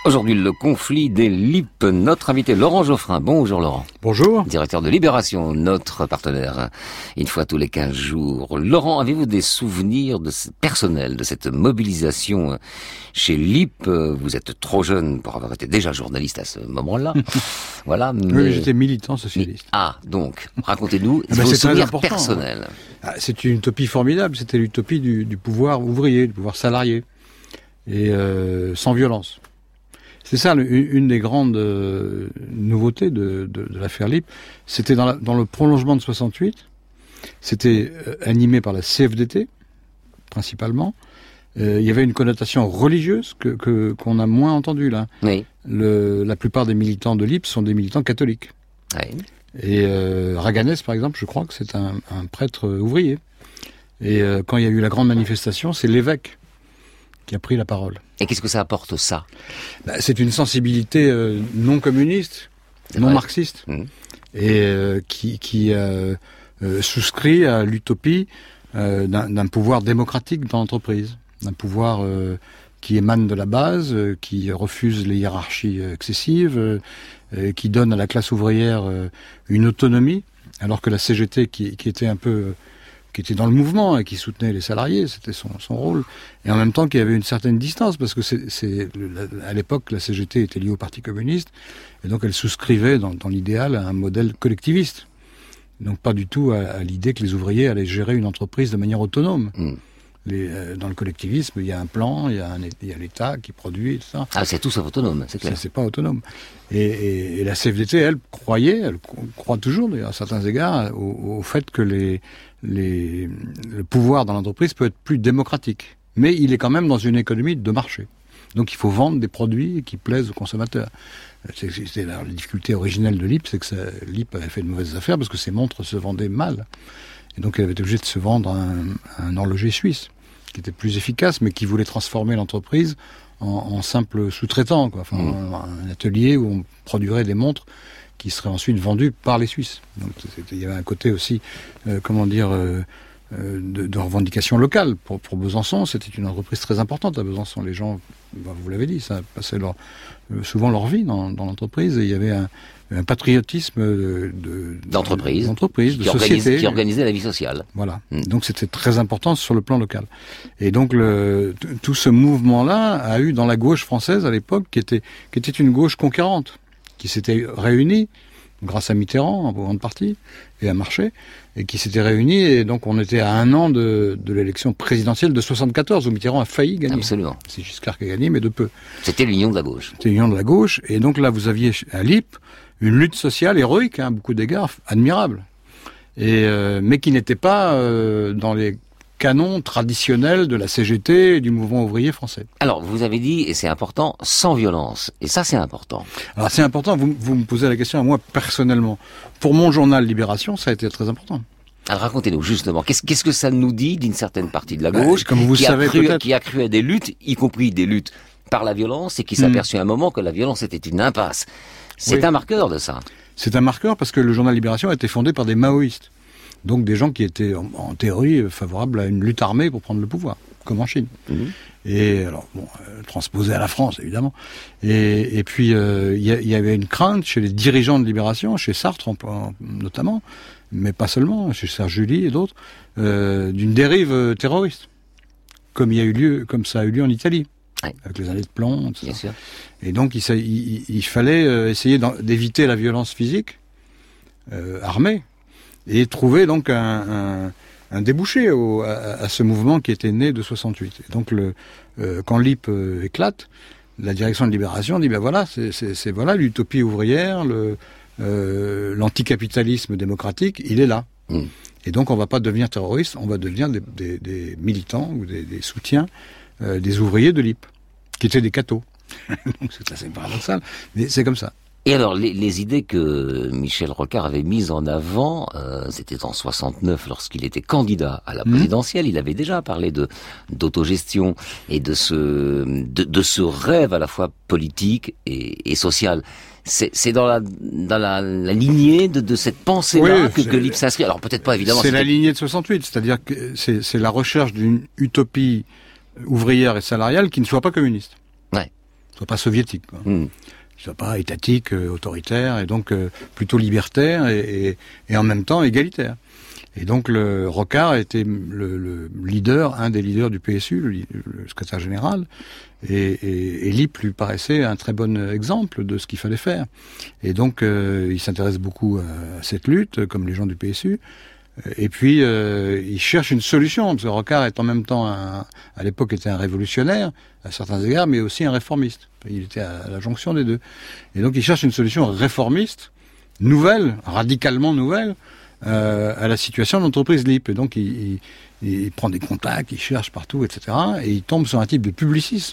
Aujourd'hui, le conflit des L I P. Notre invité Laurent Geoffrin. Bonjour Laurent. Bonjour. Directeur de Libération, notre partenaire, une fois tous les quinze jours. Laurent, avez-vous des souvenirs de ce personnel, de cette mobilisation chez L I P? Vous êtes trop jeune pour avoir été déjà journaliste à ce moment-là. Voilà. Mais... Oui, j'étais militant socialiste. Mais... Ah, donc, racontez-nous ah ben vos c'est souvenirs très important, personnels. Ah, c'est une utopie formidable. C'était l'utopie du, du pouvoir ouvrier, du pouvoir salarié. Et euh, sans violence. C'est ça, une, une des grandes euh, nouveautés de, de, de l'affaire L I P. C'était dans, la, dans le prolongement de soixante-huit. C'était euh, animé par la C F D T, principalement. Euh, il y avait une connotation religieuse que, que, qu'on a moins entendue, là. Oui. Le, la plupart des militants de L I P sont des militants catholiques. Oui. Et euh, Raganès, par exemple, je crois que c'est un, un prêtre ouvrier. Et euh, quand il y a eu la grande manifestation, c'est l'évêque qui a pris la parole. Et qu'est-ce que ça apporte, ça? Bah, c'est une sensibilité euh, non communiste, c'est non vrai. marxiste, mmh. et euh, qui, qui euh, euh, souscrit à l'utopie euh, d'un, d'un pouvoir démocratique dans l'entreprise, d'un pouvoir euh, qui émane de la base, euh, qui refuse les hiérarchies excessives, euh, euh, qui donne à la classe ouvrière euh, une autonomie, alors que la C G T, qui, qui était un peu... Euh, qui était dans le mouvement et qui soutenait les salariés, c'était son, son rôle, et en même temps qu'il y avait une certaine distance, parce que c'est, c'est à l'époque, la C G T était liée au Parti communiste, et donc elle souscrivait dans, dans l'idéal à un modèle collectiviste, donc pas du tout à, à l'idée que les ouvriers allaient gérer une entreprise de manière autonome. Mmh. Les, euh, dans le collectivisme, il y a un plan, il y a, un, il y a l'État qui produit, et tout ça. Ah, c'est tout sauf autonome, c'est clair. C'est, c'est pas autonome. Et, et, et la C F D T, elle, croyait, elle croit toujours, d'ailleurs, à certains égards, au, au fait que les, les, le pouvoir dans l'entreprise peut être plus démocratique. Mais il est quand même dans une économie de marché. Donc il faut vendre des produits qui plaisent aux consommateurs. C'est, c'est la, la difficulté originelle de L I P, c'est que ça, L I P avait fait de mauvaises affaires parce que ses montres se vendaient mal. Et donc elle avait été obligée de se vendre à un, à un horloger suisse, qui était plus efficace, mais qui voulait transformer l'entreprise en, en simple sous-traitant, quoi. Enfin, mmh. un, un atelier où on produirait des montres qui seraient ensuite vendues par les Suisses. Donc il y avait un côté aussi, euh, comment dire, euh, euh, de, de revendication locale. Pour, pour Besançon, c'était une entreprise très importante à Besançon. Les gens, bah, vous l'avez dit, ça passait leur, euh, souvent leur vie dans, dans l'entreprise, et il y avait un, un patriotisme de, de, d'entreprise, d'entreprise, de qui société, organise, qui organisait la vie sociale. Voilà. Mmh. Donc c'était très important sur le plan local. Et donc le, t- tout ce mouvement-là a eu dans la gauche française à l'époque, qui était, qui était une gauche conquérante, qui s'était réunie grâce à Mitterrand en grande partie et à Marchais, et qui s'était réunie, et donc on était à un an de, de l'élection présidentielle de soixante-quatorze où Mitterrand a failli gagner. Absolument. C'est Giscard qui a gagné, mais de peu. C'était l'union de la gauche. C'était l'union de la gauche, et donc là vous aviez à L I P une lutte sociale héroïque, hein, à beaucoup d'égards, admirable, et euh, mais qui n'était pas euh, dans les canons traditionnels de la C G T et du mouvement ouvrier français. Alors, vous avez dit, et c'est important, sans violence. Et ça, c'est important. Alors, c'est important, vous, vous me posez la question à moi personnellement. Pour mon journal Libération, ça a été très important. Alors, racontez-nous, justement, qu'est-ce, qu'est-ce que ça nous dit d'une certaine partie de la gauche, bah, comme vous qui, savez, a cru, peut-être... qui a cru à des luttes, y compris des luttes par la violence, et qui s'aperçut mmh. à un moment que la violence était une impasse. C'est oui. un marqueur de ça. C'est un marqueur parce que le journal Libération a été fondé par des maoïstes. Donc des gens qui étaient en, en théorie favorables à une lutte armée pour prendre le pouvoir, comme en Chine. Mmh. Et alors, bon, euh, transposé à la France, évidemment. Et, et puis, il euh, y, y avait une crainte chez les dirigeants de Libération, chez Sartre en, en, notamment, mais pas seulement, chez Serge July et d'autres, euh, d'une dérive euh, terroriste, comme il y a eu lieu, comme ça a eu lieu en Italie. Ouais. Avec les années de plomb, tout Bien ça. sûr. Et donc, il, il, il fallait euh, essayer d'éviter la violence physique, euh, armée, et trouver donc un, un, un débouché au, à, à ce mouvement qui était né de soixante-huit. Et donc, le, euh, quand L I P euh, éclate, la direction de Libération dit, ben voilà, c'est, c'est, c'est voilà l'utopie ouvrière, le, euh, l'anticapitalisme démocratique, il est là. Mmh. Et donc, on va pas devenir terroriste, on va devenir des, des, des militants ou des, des soutiens euh, des ouvriers de L I P, qui étaient des cathos. Donc, c'est assez paradoxal, mais c'est comme ça. Et alors, les, les idées que Michel Rocard avait mises en avant, euh, c'était en soixante-neuf, lorsqu'il était candidat à la présidentielle, mmh. il avait déjà parlé de d'autogestion et de ce de, de ce rêve à la fois politique et, et social. C'est, c'est dans la dans la, la lignée de, de cette pensée-là oui, que, que L I P s'inscrit. Alors peut-être pas évidemment. C'est c'était... la lignée de soixante-huit, c'est-à-dire que c'est, c'est la recherche d'une utopie ouvrière et salariale qui ne soit pas communiste. Ouais. soit pas soviétique, quoi. Mm. Qu'il soit pas étatique, euh, autoritaire, et donc euh, plutôt libertaire et, et, et en même temps égalitaire. Et donc le Rocard était le, le leader, un des leaders du P S U, le, le secrétaire général, et, et, et Lippe lui paraissait un très bon exemple de ce qu'il fallait faire. Et donc euh, il s'intéresse beaucoup à, à cette lutte, comme les gens du P S U. Et puis euh, il cherche une solution, parce que Rocard est en même temps, un, à l'époque, était un révolutionnaire à certains égards, mais aussi un réformiste. Il était à la jonction des deux. Et donc il cherche une solution réformiste, nouvelle, radicalement nouvelle, Euh, à la situation de l'entreprise Lippe. Et donc il, il, il prend des contacts, il cherche partout, et cetera. Et il tombe sur un type de Publicis,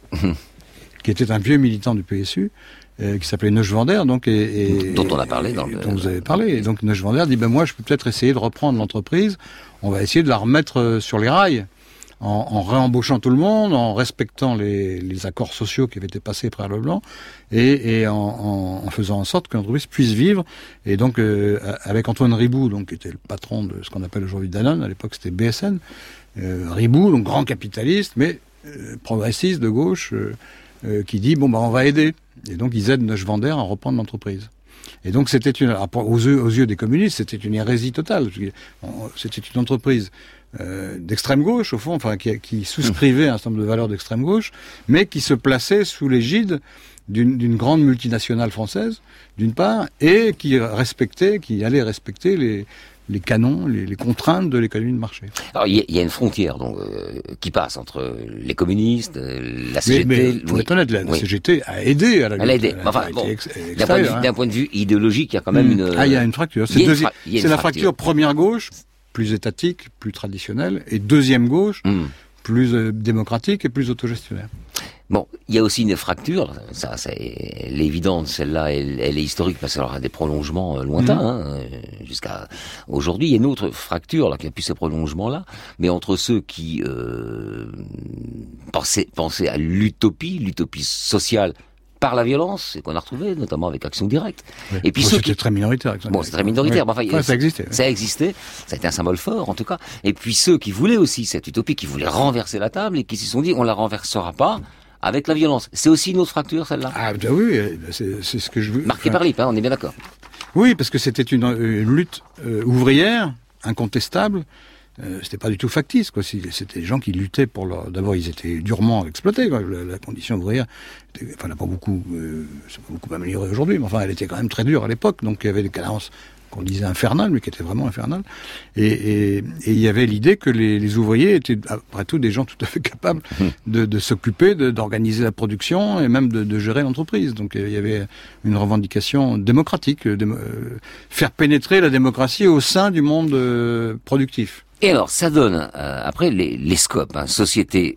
qui était un vieux militant du P S U, euh, qui s'appelait Neuschwander, donc et, et dont on a parlé dans le. Dont vous avez parlé. Et donc Neuschwander dit ben moi je peux peut-être essayer de reprendre l'entreprise. On va essayer de la remettre sur les rails. En, en réembauchant tout le monde, en respectant les, les accords sociaux qui avaient été passés préalablement, et, et en, en, en faisant en sorte que l'entreprise puisse vivre. Et donc, euh, avec Antoine Riboud, donc, qui était le patron de ce qu'on appelle aujourd'hui Danone, à l'époque c'était B S N, euh, Riboud, donc grand capitaliste, mais euh, progressiste de gauche, euh, euh, qui dit, bon, bah, on va aider. Et donc, ils aident Neuschwander à reprendre l'entreprise. Et donc, c'était une, aux yeux, aux yeux des communistes, c'était une hérésie totale. C'était une entreprise Euh, d'extrême gauche, au fond, enfin, qui, qui souscrivait un certain nombre de valeurs d'extrême gauche, mais qui se plaçait sous l'égide d'une, d'une grande multinationale française, d'une part, et qui respectait, qui allait respecter les, les canons, les, les contraintes de l'économie de marché. Alors, il y, y a une frontière, donc, euh, qui passe entre les communistes, la C G T... Mais, mais pour oui. être honnête, la, la oui. C G T a aidé à la lutte. Elle a aidé. Enfin, bon, ex- d'un, point de vue, hein. d'un point de vue idéologique, il y a quand même mmh. une... Ah, il y a une fracture. C'est, deuxi- fra- c'est la fracture, fracture première gauche, plus étatique, plus traditionnelle, et deuxième gauche, mmh. plus euh, démocratique et plus autogestionnaire. Bon, il y a aussi une fracture, ça c'est l'évidente, celle-là elle, elle est historique parce qu'elle aura des prolongements lointains, mmh. hein, jusqu'à aujourd'hui. Il y a une autre fracture là, qui a plus ces prolongements-là, mais entre ceux qui euh, pensaient, pensaient à l'utopie, l'utopie sociale, par la violence, c'est qu'on a retrouvé, notamment avec Action Directe. Oui. Et puis bon, ceux c'était qui... très minoritaire. Bon, c'est très minoritaire. Oui. Enfin, enfin, ça existait. Ça a existé. Ça a été un symbole fort, en tout cas. Et puis ceux qui voulaient aussi cette utopie, qui voulaient renverser la table et qui se sont dit, on la renversera pas avec la violence. C'est aussi une autre fracture, celle-là. Ah, ben oui, c'est, c'est ce que je veux. Marqué enfin... par Lippe, hein, on est bien d'accord. Oui, parce que c'était une, une lutte euh, ouvrière, incontestable. Euh, c'était pas du tout factice, quoi. C'était des gens qui luttaient pour leur... D'abord, ils étaient durement exploités, quoi. La, la condition ouvrière, était... enfin, n'a pas beaucoup, euh, c'est pas beaucoup améliorée aujourd'hui, mais enfin, elle était quand même très dure à l'époque. Donc, il y avait des cadences qu'on disait infernales, mais qui étaient vraiment infernales. Et, et, et il y avait l'idée que les, les ouvriers étaient, après tout, des gens tout à fait capables de, de s'occuper, de, d'organiser la production et même de, de gérer l'entreprise. Donc, il y avait une revendication démocratique, de, euh, faire pénétrer la démocratie au sein du monde euh, productif. Et alors, ça donne, euh, après, les, les scopes, hein, société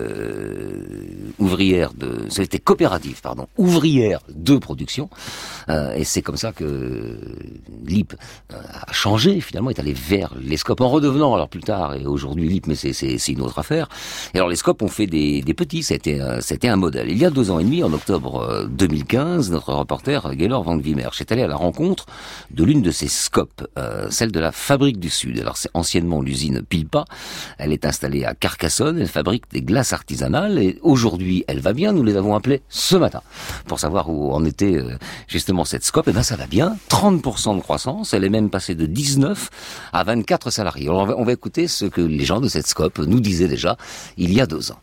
euh, ouvrière de... Société coopérative, pardon, ouvrière de production. Euh, et c'est comme ça que Lippe euh, a changé, finalement, est allé vers les scopes, en redevenant, alors plus tard, et aujourd'hui Lippe, mais c'est, c'est, c'est une autre affaire. Et alors, les scopes ont fait des, des petits, c'était, euh, c'était un modèle. Il y a deux ans et demi, en octobre euh, deux mille quinze, notre reporter, Gaylor Van Wiemersch, est allé à la rencontre de l'une de ces scopes, euh, celle de la Fabrique du Sud. Alors, c'est anciennement l'usine Pilpa. Elle est installée à Carcassonne. Elle fabrique des glaces artisanales et aujourd'hui, elle va bien. Nous les avons appelées ce matin pour savoir où en était euh, justement cette scope. Et ben, ça va bien. trente pour cent de croissance. Elle est même passée de dix-neuf à vingt-quatre salariés. Alors, on va, on va écouter ce que les gens de cette scope nous disaient déjà il y a deux ans.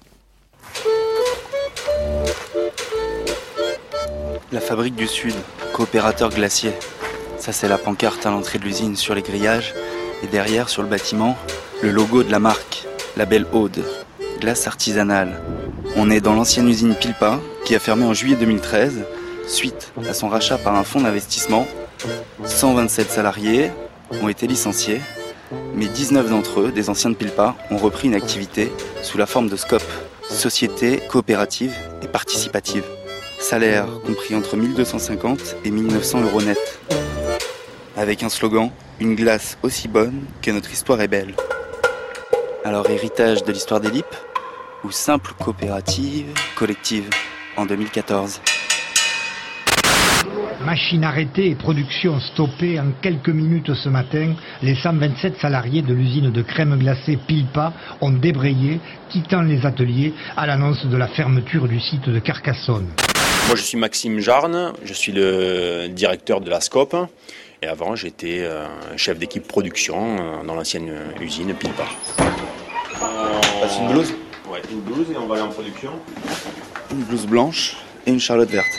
La Fabrique du Sud, coopérateur glacier. Ça, c'est la pancarte à l'entrée de l'usine sur les grillages. Et derrière, sur le bâtiment, le logo de la marque, Label Aude, glace artisanale. On est dans l'ancienne usine Pilpa, qui a fermé en juillet deux mille treize, suite à son rachat par un fonds d'investissement. cent vingt-sept salariés ont été licenciés, mais dix-neuf d'entre eux, des anciens de Pilpa, ont repris une activité sous la forme de SCOP, Société Coopérative et Participative. Salaire compris entre mille deux cent cinquante et mille neuf cents euros net. Avec un slogan, une glace aussi bonne que notre histoire est belle. Alors, héritage de l'histoire des Lippes ou simple coopérative collective en deux mille quatorze. Machine arrêtée et production stoppée en quelques minutes ce matin, les cent vingt-sept salariés de l'usine de crème glacée Pilpa ont débrayé, quittant les ateliers à l'annonce de la fermeture du site de Carcassonne. Moi je suis Maxime Jarne, je suis le directeur de la Scope et avant j'étais chef d'équipe production dans l'ancienne usine Pilpa. Passe une blouse ? Ouais, une blouse et on va aller en production. Une blouse blanche et une charlotte verte.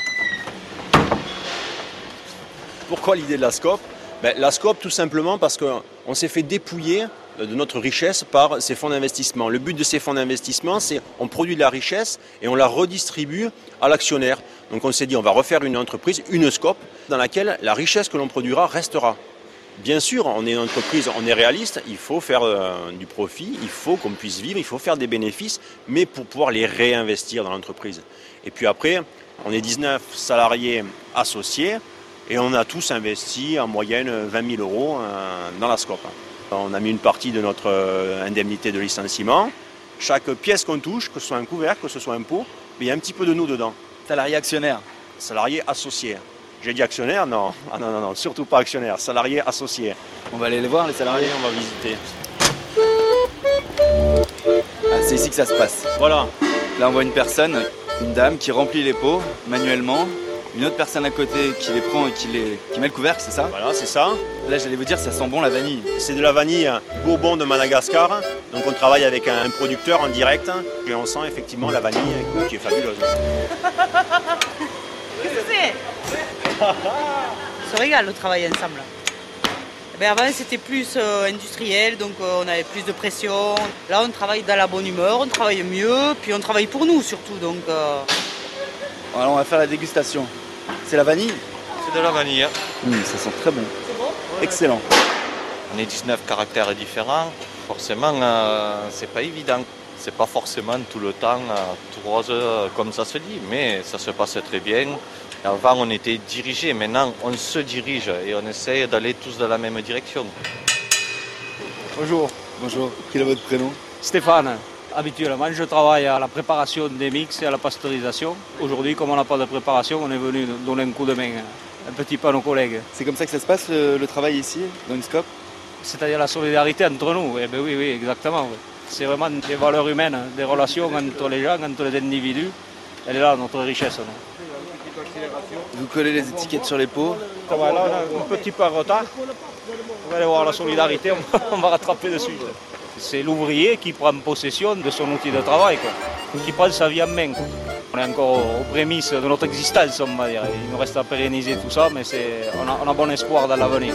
Pourquoi l'idée de la Scope ? ben, La Scope tout simplement parce qu'on s'est fait dépouiller de notre richesse par ces fonds d'investissement. Le but de ces fonds d'investissement, c'est qu'on produit de la richesse et on la redistribue à l'actionnaire. Donc on s'est dit on va refaire une entreprise, une Scope, dans laquelle la richesse que l'on produira restera. Bien sûr, on est une entreprise, on est réaliste, il faut faire euh, du profit, il faut qu'on puisse vivre, il faut faire des bénéfices, mais pour pouvoir les réinvestir dans l'entreprise. Et puis après, on est dix-neuf salariés associés et on a tous investi en moyenne vingt mille euros euh, dans la Scope. On a mis une partie de notre euh, indemnité de licenciement. Chaque pièce qu'on touche, que ce soit un couvercle, que ce soit un pot, il y a un petit peu de nous dedans. Salarié actionnaire ? Salarié associé. J'ai dit actionnaire ? Non. Ah non, non, non, surtout pas actionnaire. Salarié associé. On va aller les voir, les salariés ? On va visiter. Ah, c'est ici que ça se passe. Voilà. Là, on voit une personne, une dame qui remplit les pots manuellement. Une autre personne à côté qui les prend et qui, les... qui met le couvercle, c'est ça ? Voilà, c'est ça. Là, j'allais vous dire, ça sent bon la vanille. C'est de la vanille Bourbon de Madagascar. Donc on travaille avec un producteur en direct. Et on sent effectivement la vanille qui est fabuleuse. Qu'est-ce que c'est ? On se régale de travailler ensemble. Ben avant c'était plus euh, industriel, donc euh, on avait plus de pression. Là on travaille dans la bonne humeur, on travaille mieux, puis on travaille pour nous surtout. Donc, euh... Alors on va faire la dégustation. C'est la vanille ? C'est de la vanille. Mmh, ça sent très bon. C'est bon ? Excellent. On est dix-neuf caractères différents. Forcément, euh, c'est pas évident. C'est pas forcément tout le temps euh, tout rose euh, comme ça se dit, mais ça se passe très bien. Avant, on était dirigés. Maintenant, on se dirige et on essaye d'aller tous dans la même direction. Bonjour. Bonjour. Quel est votre prénom ? Stéphane. Habituellement, je travaille à la préparation des mix et à la pasteurisation. Aujourd'hui, comme on n'a pas de préparation, on est venu donner un coup de main un petit peu à nos collègues. C'est comme ça que ça se passe, le, le travail ici, dans une Scope ? C'est-à-dire la solidarité entre nous. Eh bien, oui, oui, exactement. Oui. C'est vraiment des valeurs humaines, des relations entre les gens, entre les individus. Elle est là, notre richesse. Non ? Vous collez les étiquettes sur les pots ? Voilà, on a un petit peu en retard. On va aller voir la solidarité, on va, on va rattraper dessus. C'est l'ouvrier qui prend possession de son outil de travail, quoi. Qui prend sa vie en main. On est encore aux prémices de notre existence, on va dire. Il nous reste à pérenniser tout ça, mais c'est, on, a, on a bon espoir dans l'avenir.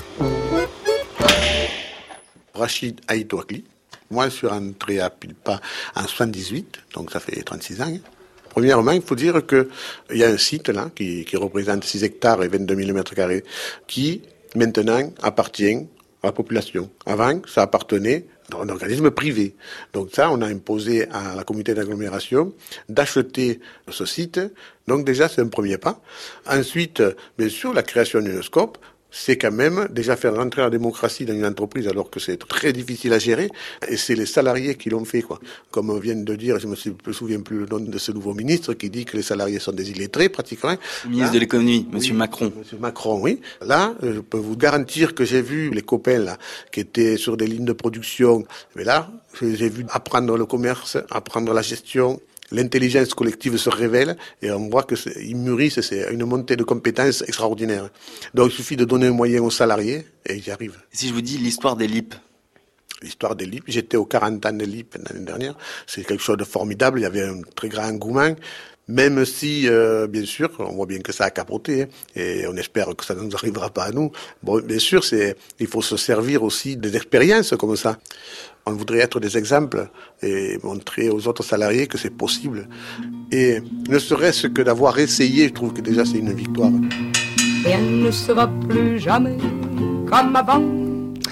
Rachid Aïtouakli. Moi, je suis rentré à Pilpa en soixante-dix-huit, donc ça fait trente-six ans. Premièrement, il faut dire qu'il y a un site là qui, qui représente six hectares et vingt-deux mille mètres carrés qui, maintenant, appartient à la population. Avant, ça appartenait à un organisme privé. Donc ça, on a imposé à la communauté d'agglomération d'acheter ce site. Donc déjà, c'est un premier pas. Ensuite, bien sûr, la création d'une Scope, c'est quand même déjà faire rentrer la démocratie dans une entreprise alors que c'est très difficile à gérer. Et c'est les salariés qui l'ont fait, quoi. Comme on vient de dire, je me souviens plus le nom de ce nouveau ministre qui dit que les salariés sont des illettrés, pratiquement. Le ministre là, de l'économie, Monsieur oui, Macron. Monsieur Macron, oui. Là, je peux vous garantir que j'ai vu les copains, là, qui étaient sur des lignes de production. Mais là, j'ai vu apprendre le commerce, apprendre la gestion. L'intelligence collective se révèle et on voit que c'est, ils mûrissent, c'est une montée de compétences extraordinaire. Donc il suffit de donner un moyen aux salariés et ils y arrivent. Et si je vous dis l'histoire des L I P ? L'histoire des L I P, j'étais aux quarante ans des L I P l'année dernière, c'est quelque chose de formidable, il y avait un très grand engouement, même si, euh, bien sûr, on voit bien que ça a capoté, hein, et on espère que ça ne nous arrivera pas à nous. Bon, bien sûr, c'est, il faut se servir aussi des expériences comme ça. On voudrait être des exemples et montrer aux autres salariés que c'est possible. Et ne serait-ce que d'avoir essayé, je trouve que déjà c'est une victoire. Rien ne sera plus jamais comme avant.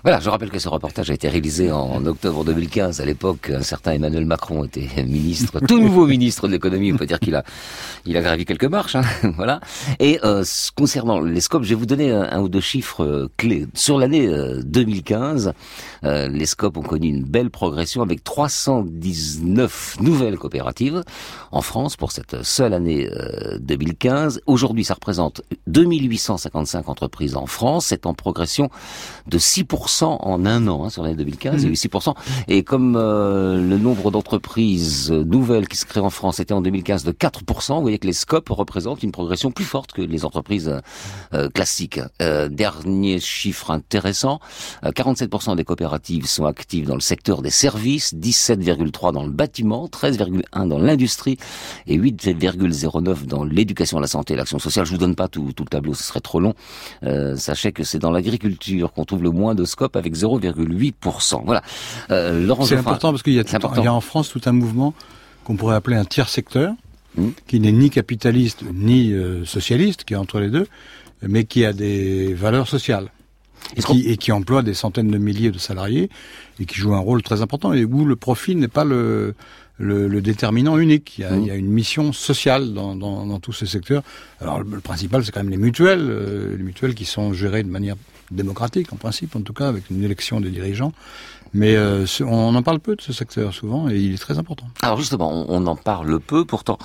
Voilà, je rappelle que ce reportage a été réalisé en octobre deux mille quinze. À l'époque, un certain Emmanuel Macron était ministre, tout nouveau ministre de l'économie. On peut dire qu'il a, il a gravi quelques marches, hein, voilà. Et euh, concernant les scopes, je vais vous donner un, un ou deux chiffres euh, clés. Sur l'année euh, deux mille quinze, euh, les scopes ont connu une belle progression avec trois cent dix-neuf nouvelles coopératives en France pour cette seule année euh, deux mille quinze. Aujourd'hui, ça représente deux mille huit cent cinquante-cinq entreprises en France. C'est en progression de six pour cent en un an, hein, sur l'année deux mille quinze, mmh. Il y a eu six pour cent. Et comme euh, le nombre d'entreprises nouvelles qui se créent en France était en deux mille quinze de quatre pour cent, vous voyez que les scopes représentent une progression plus forte que les entreprises euh, classiques. Euh, dernier chiffre intéressant, euh, quarante-sept pour cent des coopératives sont actives dans le secteur des services, dix-sept virgule trois pour cent dans le bâtiment, treize virgule un pour cent dans l'industrie et huit virgule zéro neuf pour cent dans l'éducation, la santé et l'action sociale. Je vous donne pas tout, tout le tableau, ce serait trop long. Euh, sachez que c'est dans l'agriculture qu'on trouve le moins de scopes avec zéro virgule huit pour cent. Voilà. Euh, Laurent c'est Geoffrin, important parce qu'il y a, tout il y a en France tout un mouvement qu'on pourrait appeler un tiers secteur, mmh. qui n'est ni capitaliste ni euh, socialiste, qui est entre les deux, mais qui a des valeurs sociales. Et qui, et qui emploie des centaines de milliers de salariés et qui joue un rôle très important et où le profit n'est pas le, le, le déterminant unique. Il y a, mmh. il y a une mission sociale dans, dans, dans tous ces secteurs. Alors le, le principal, c'est quand même les mutuelles, euh, les mutuelles qui sont gérées de manière démocratique en principe, en tout cas avec une élection des dirigeants. Mais euh, on en parle peu de ce secteur souvent et il est très important. Alors justement, on, on en parle peu, pourtant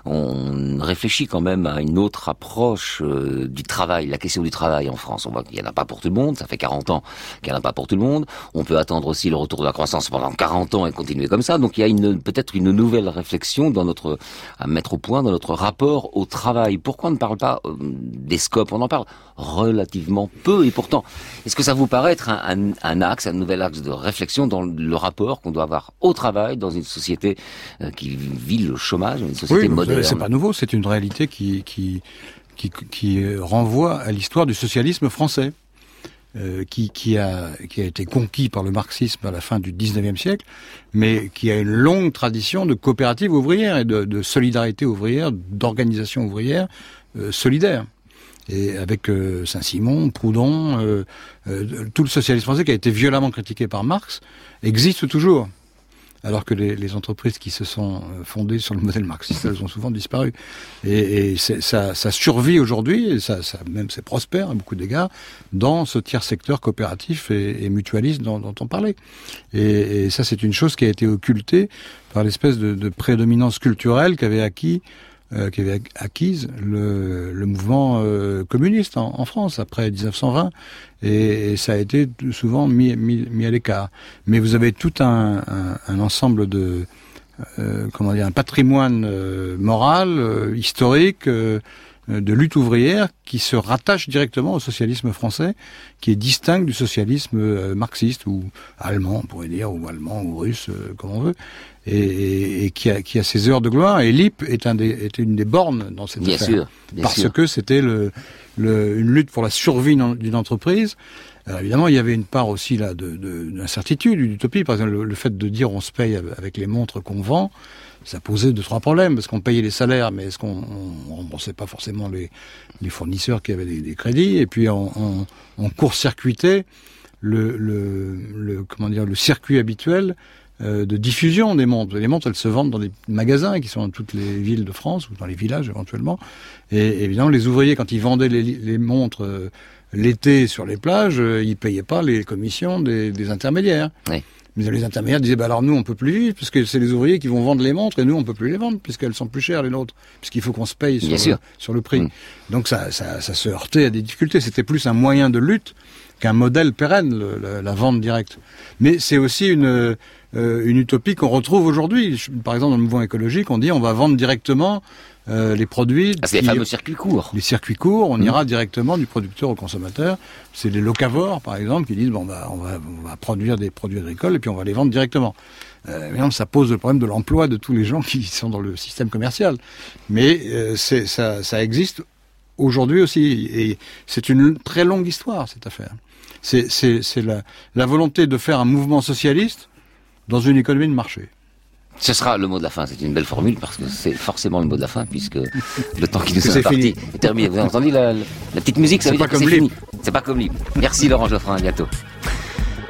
on réfléchit quand même à une autre approche euh, du travail, la question du travail en France. On voit qu'il n'y en a pas pour tout le monde, ça fait quarante ans qu'il n'y en a pas pour tout le monde. On peut attendre aussi le retour de la croissance pendant quarante ans et continuer comme ça. Donc il y a une, peut-être une nouvelle réflexion dans notre, à mettre au point dans notre rapport au travail. Pourquoi on ne parle pas euh, des scopes? On en parle relativement peu et pourtant, est-ce que ça vous paraît être un, un, un axe, un nouvel axe de réflexion dans le rapport qu'on doit avoir au travail dans une société euh, qui vit le chômage, une société oui, moderne. C'est pas nouveau, c'est une réalité qui qui qui, qui renvoie à l'histoire du socialisme français, euh, qui qui a qui a été conquis par le marxisme à la fin du dix-neuvième siècle, mais qui a une longue tradition de coopérative ouvrière et de, de solidarité ouvrière, d'organisation ouvrière euh, solidaire. Et avec euh, Saint-Simon, Proudhon, euh, euh, tout le socialisme français qui a été violemment critiqué par Marx, existe toujours. Alors que les, les entreprises qui se sont fondées sur le modèle marxiste, elles ont souvent disparu. Et, et ça, ça survit aujourd'hui, et ça, ça même c'est prospère à beaucoup d'égards, dans ce tiers secteur coopératif et, et mutualiste dont, dont on parlait. Et, et ça, c'est une chose qui a été occultée par l'espèce de, de prédominance culturelle qu'avait acquis Euh, qui avait acquise le, le mouvement euh, communiste en, en France après dix-neuf cent vingt et, et ça a été souvent mis, mis, mis à l'écart. Mais vous avez tout un, un, un ensemble de euh, comment dire un patrimoine euh, moral, euh, historique, euh, de lutte ouvrière qui se rattache directement au socialisme français, qui est distinct du socialisme euh, marxiste ou allemand, on pourrait dire, ou allemand ou russe, euh, comme on veut. Et, et, et qui, a, qui a ses heures de gloire. Et l'I P est, un des, est une des bornes dans cette bien affaire. Sûr, bien parce sûr. que c'était le, le, une lutte pour la survie d'une entreprise. Alors évidemment, il y avait une part aussi là de, de, d'incertitude, d'utopie. Par exemple, le, le fait de dire on se paye avec les montres qu'on vend, ça posait deux, trois problèmes, parce qu'on payait les salaires, mais est-ce qu'on on remboursait pas forcément les, les fournisseurs qui avaient des, des crédits, et puis on, on, on court-circuitait le, le, le, comment dire, le circuit habituel de diffusion des montres. Les montres, elles se vendent dans des magasins qui sont dans toutes les villes de France, ou dans les villages éventuellement. Et évidemment, les ouvriers, quand ils vendaient les, les montres euh, l'été sur les plages, euh, ils payaient pas les commissions des, des intermédiaires. Oui. Mais les intermédiaires disaient, bah alors nous, on peut plus vivre, puisque c'est les ouvriers qui vont vendre les montres, et nous, on peut plus les vendre, puisqu'elles sont plus chères, les nôtres. Puisqu'il faut qu'on se paye sur, le, sur le prix. Mmh. Donc ça, ça, ça se heurtait à des difficultés. C'était plus un moyen de lutte qu'un modèle pérenne, le, la, la vente directe. Mais c'est aussi une... Euh, une utopie qu'on retrouve aujourd'hui. Par exemple, dans le mouvement écologique, on dit on va vendre directement euh, les produits... Ah, c'est qui, les fameux circuits courts. Les circuits courts, on mmh. ira directement du producteur au consommateur. C'est les locavores, par exemple, qui disent bon, bah, on, va, on va produire des produits agricoles et puis on va les vendre directement. Euh, mais non, ça pose le problème de l'emploi de tous les gens qui sont dans le système commercial. Mais euh, c'est, ça, ça existe aujourd'hui aussi. Et c'est une très longue histoire, cette affaire. C'est, c'est, c'est la, la volonté de faire un mouvement socialiste dans une économie de marché. Ce sera le mot de la fin, c'est une belle formule, parce que c'est forcément le mot de la fin, puisque le temps qui nous est imparti est terminé. Vous avez entendu la, la, la petite musique, ça veut dire que c'est fini. C'est pas comme libre. Merci Laurent Geoffrin, à bientôt.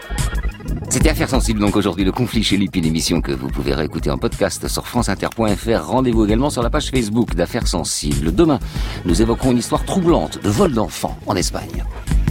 C'était Affaires sensibles, donc aujourd'hui le conflit chez Lip, une émission que vous pouvez réécouter en podcast sur franceinter point f r. Rendez-vous également sur la page Facebook d'Affaires sensibles. Demain, nous évoquerons une histoire troublante de vol d'enfants en Espagne.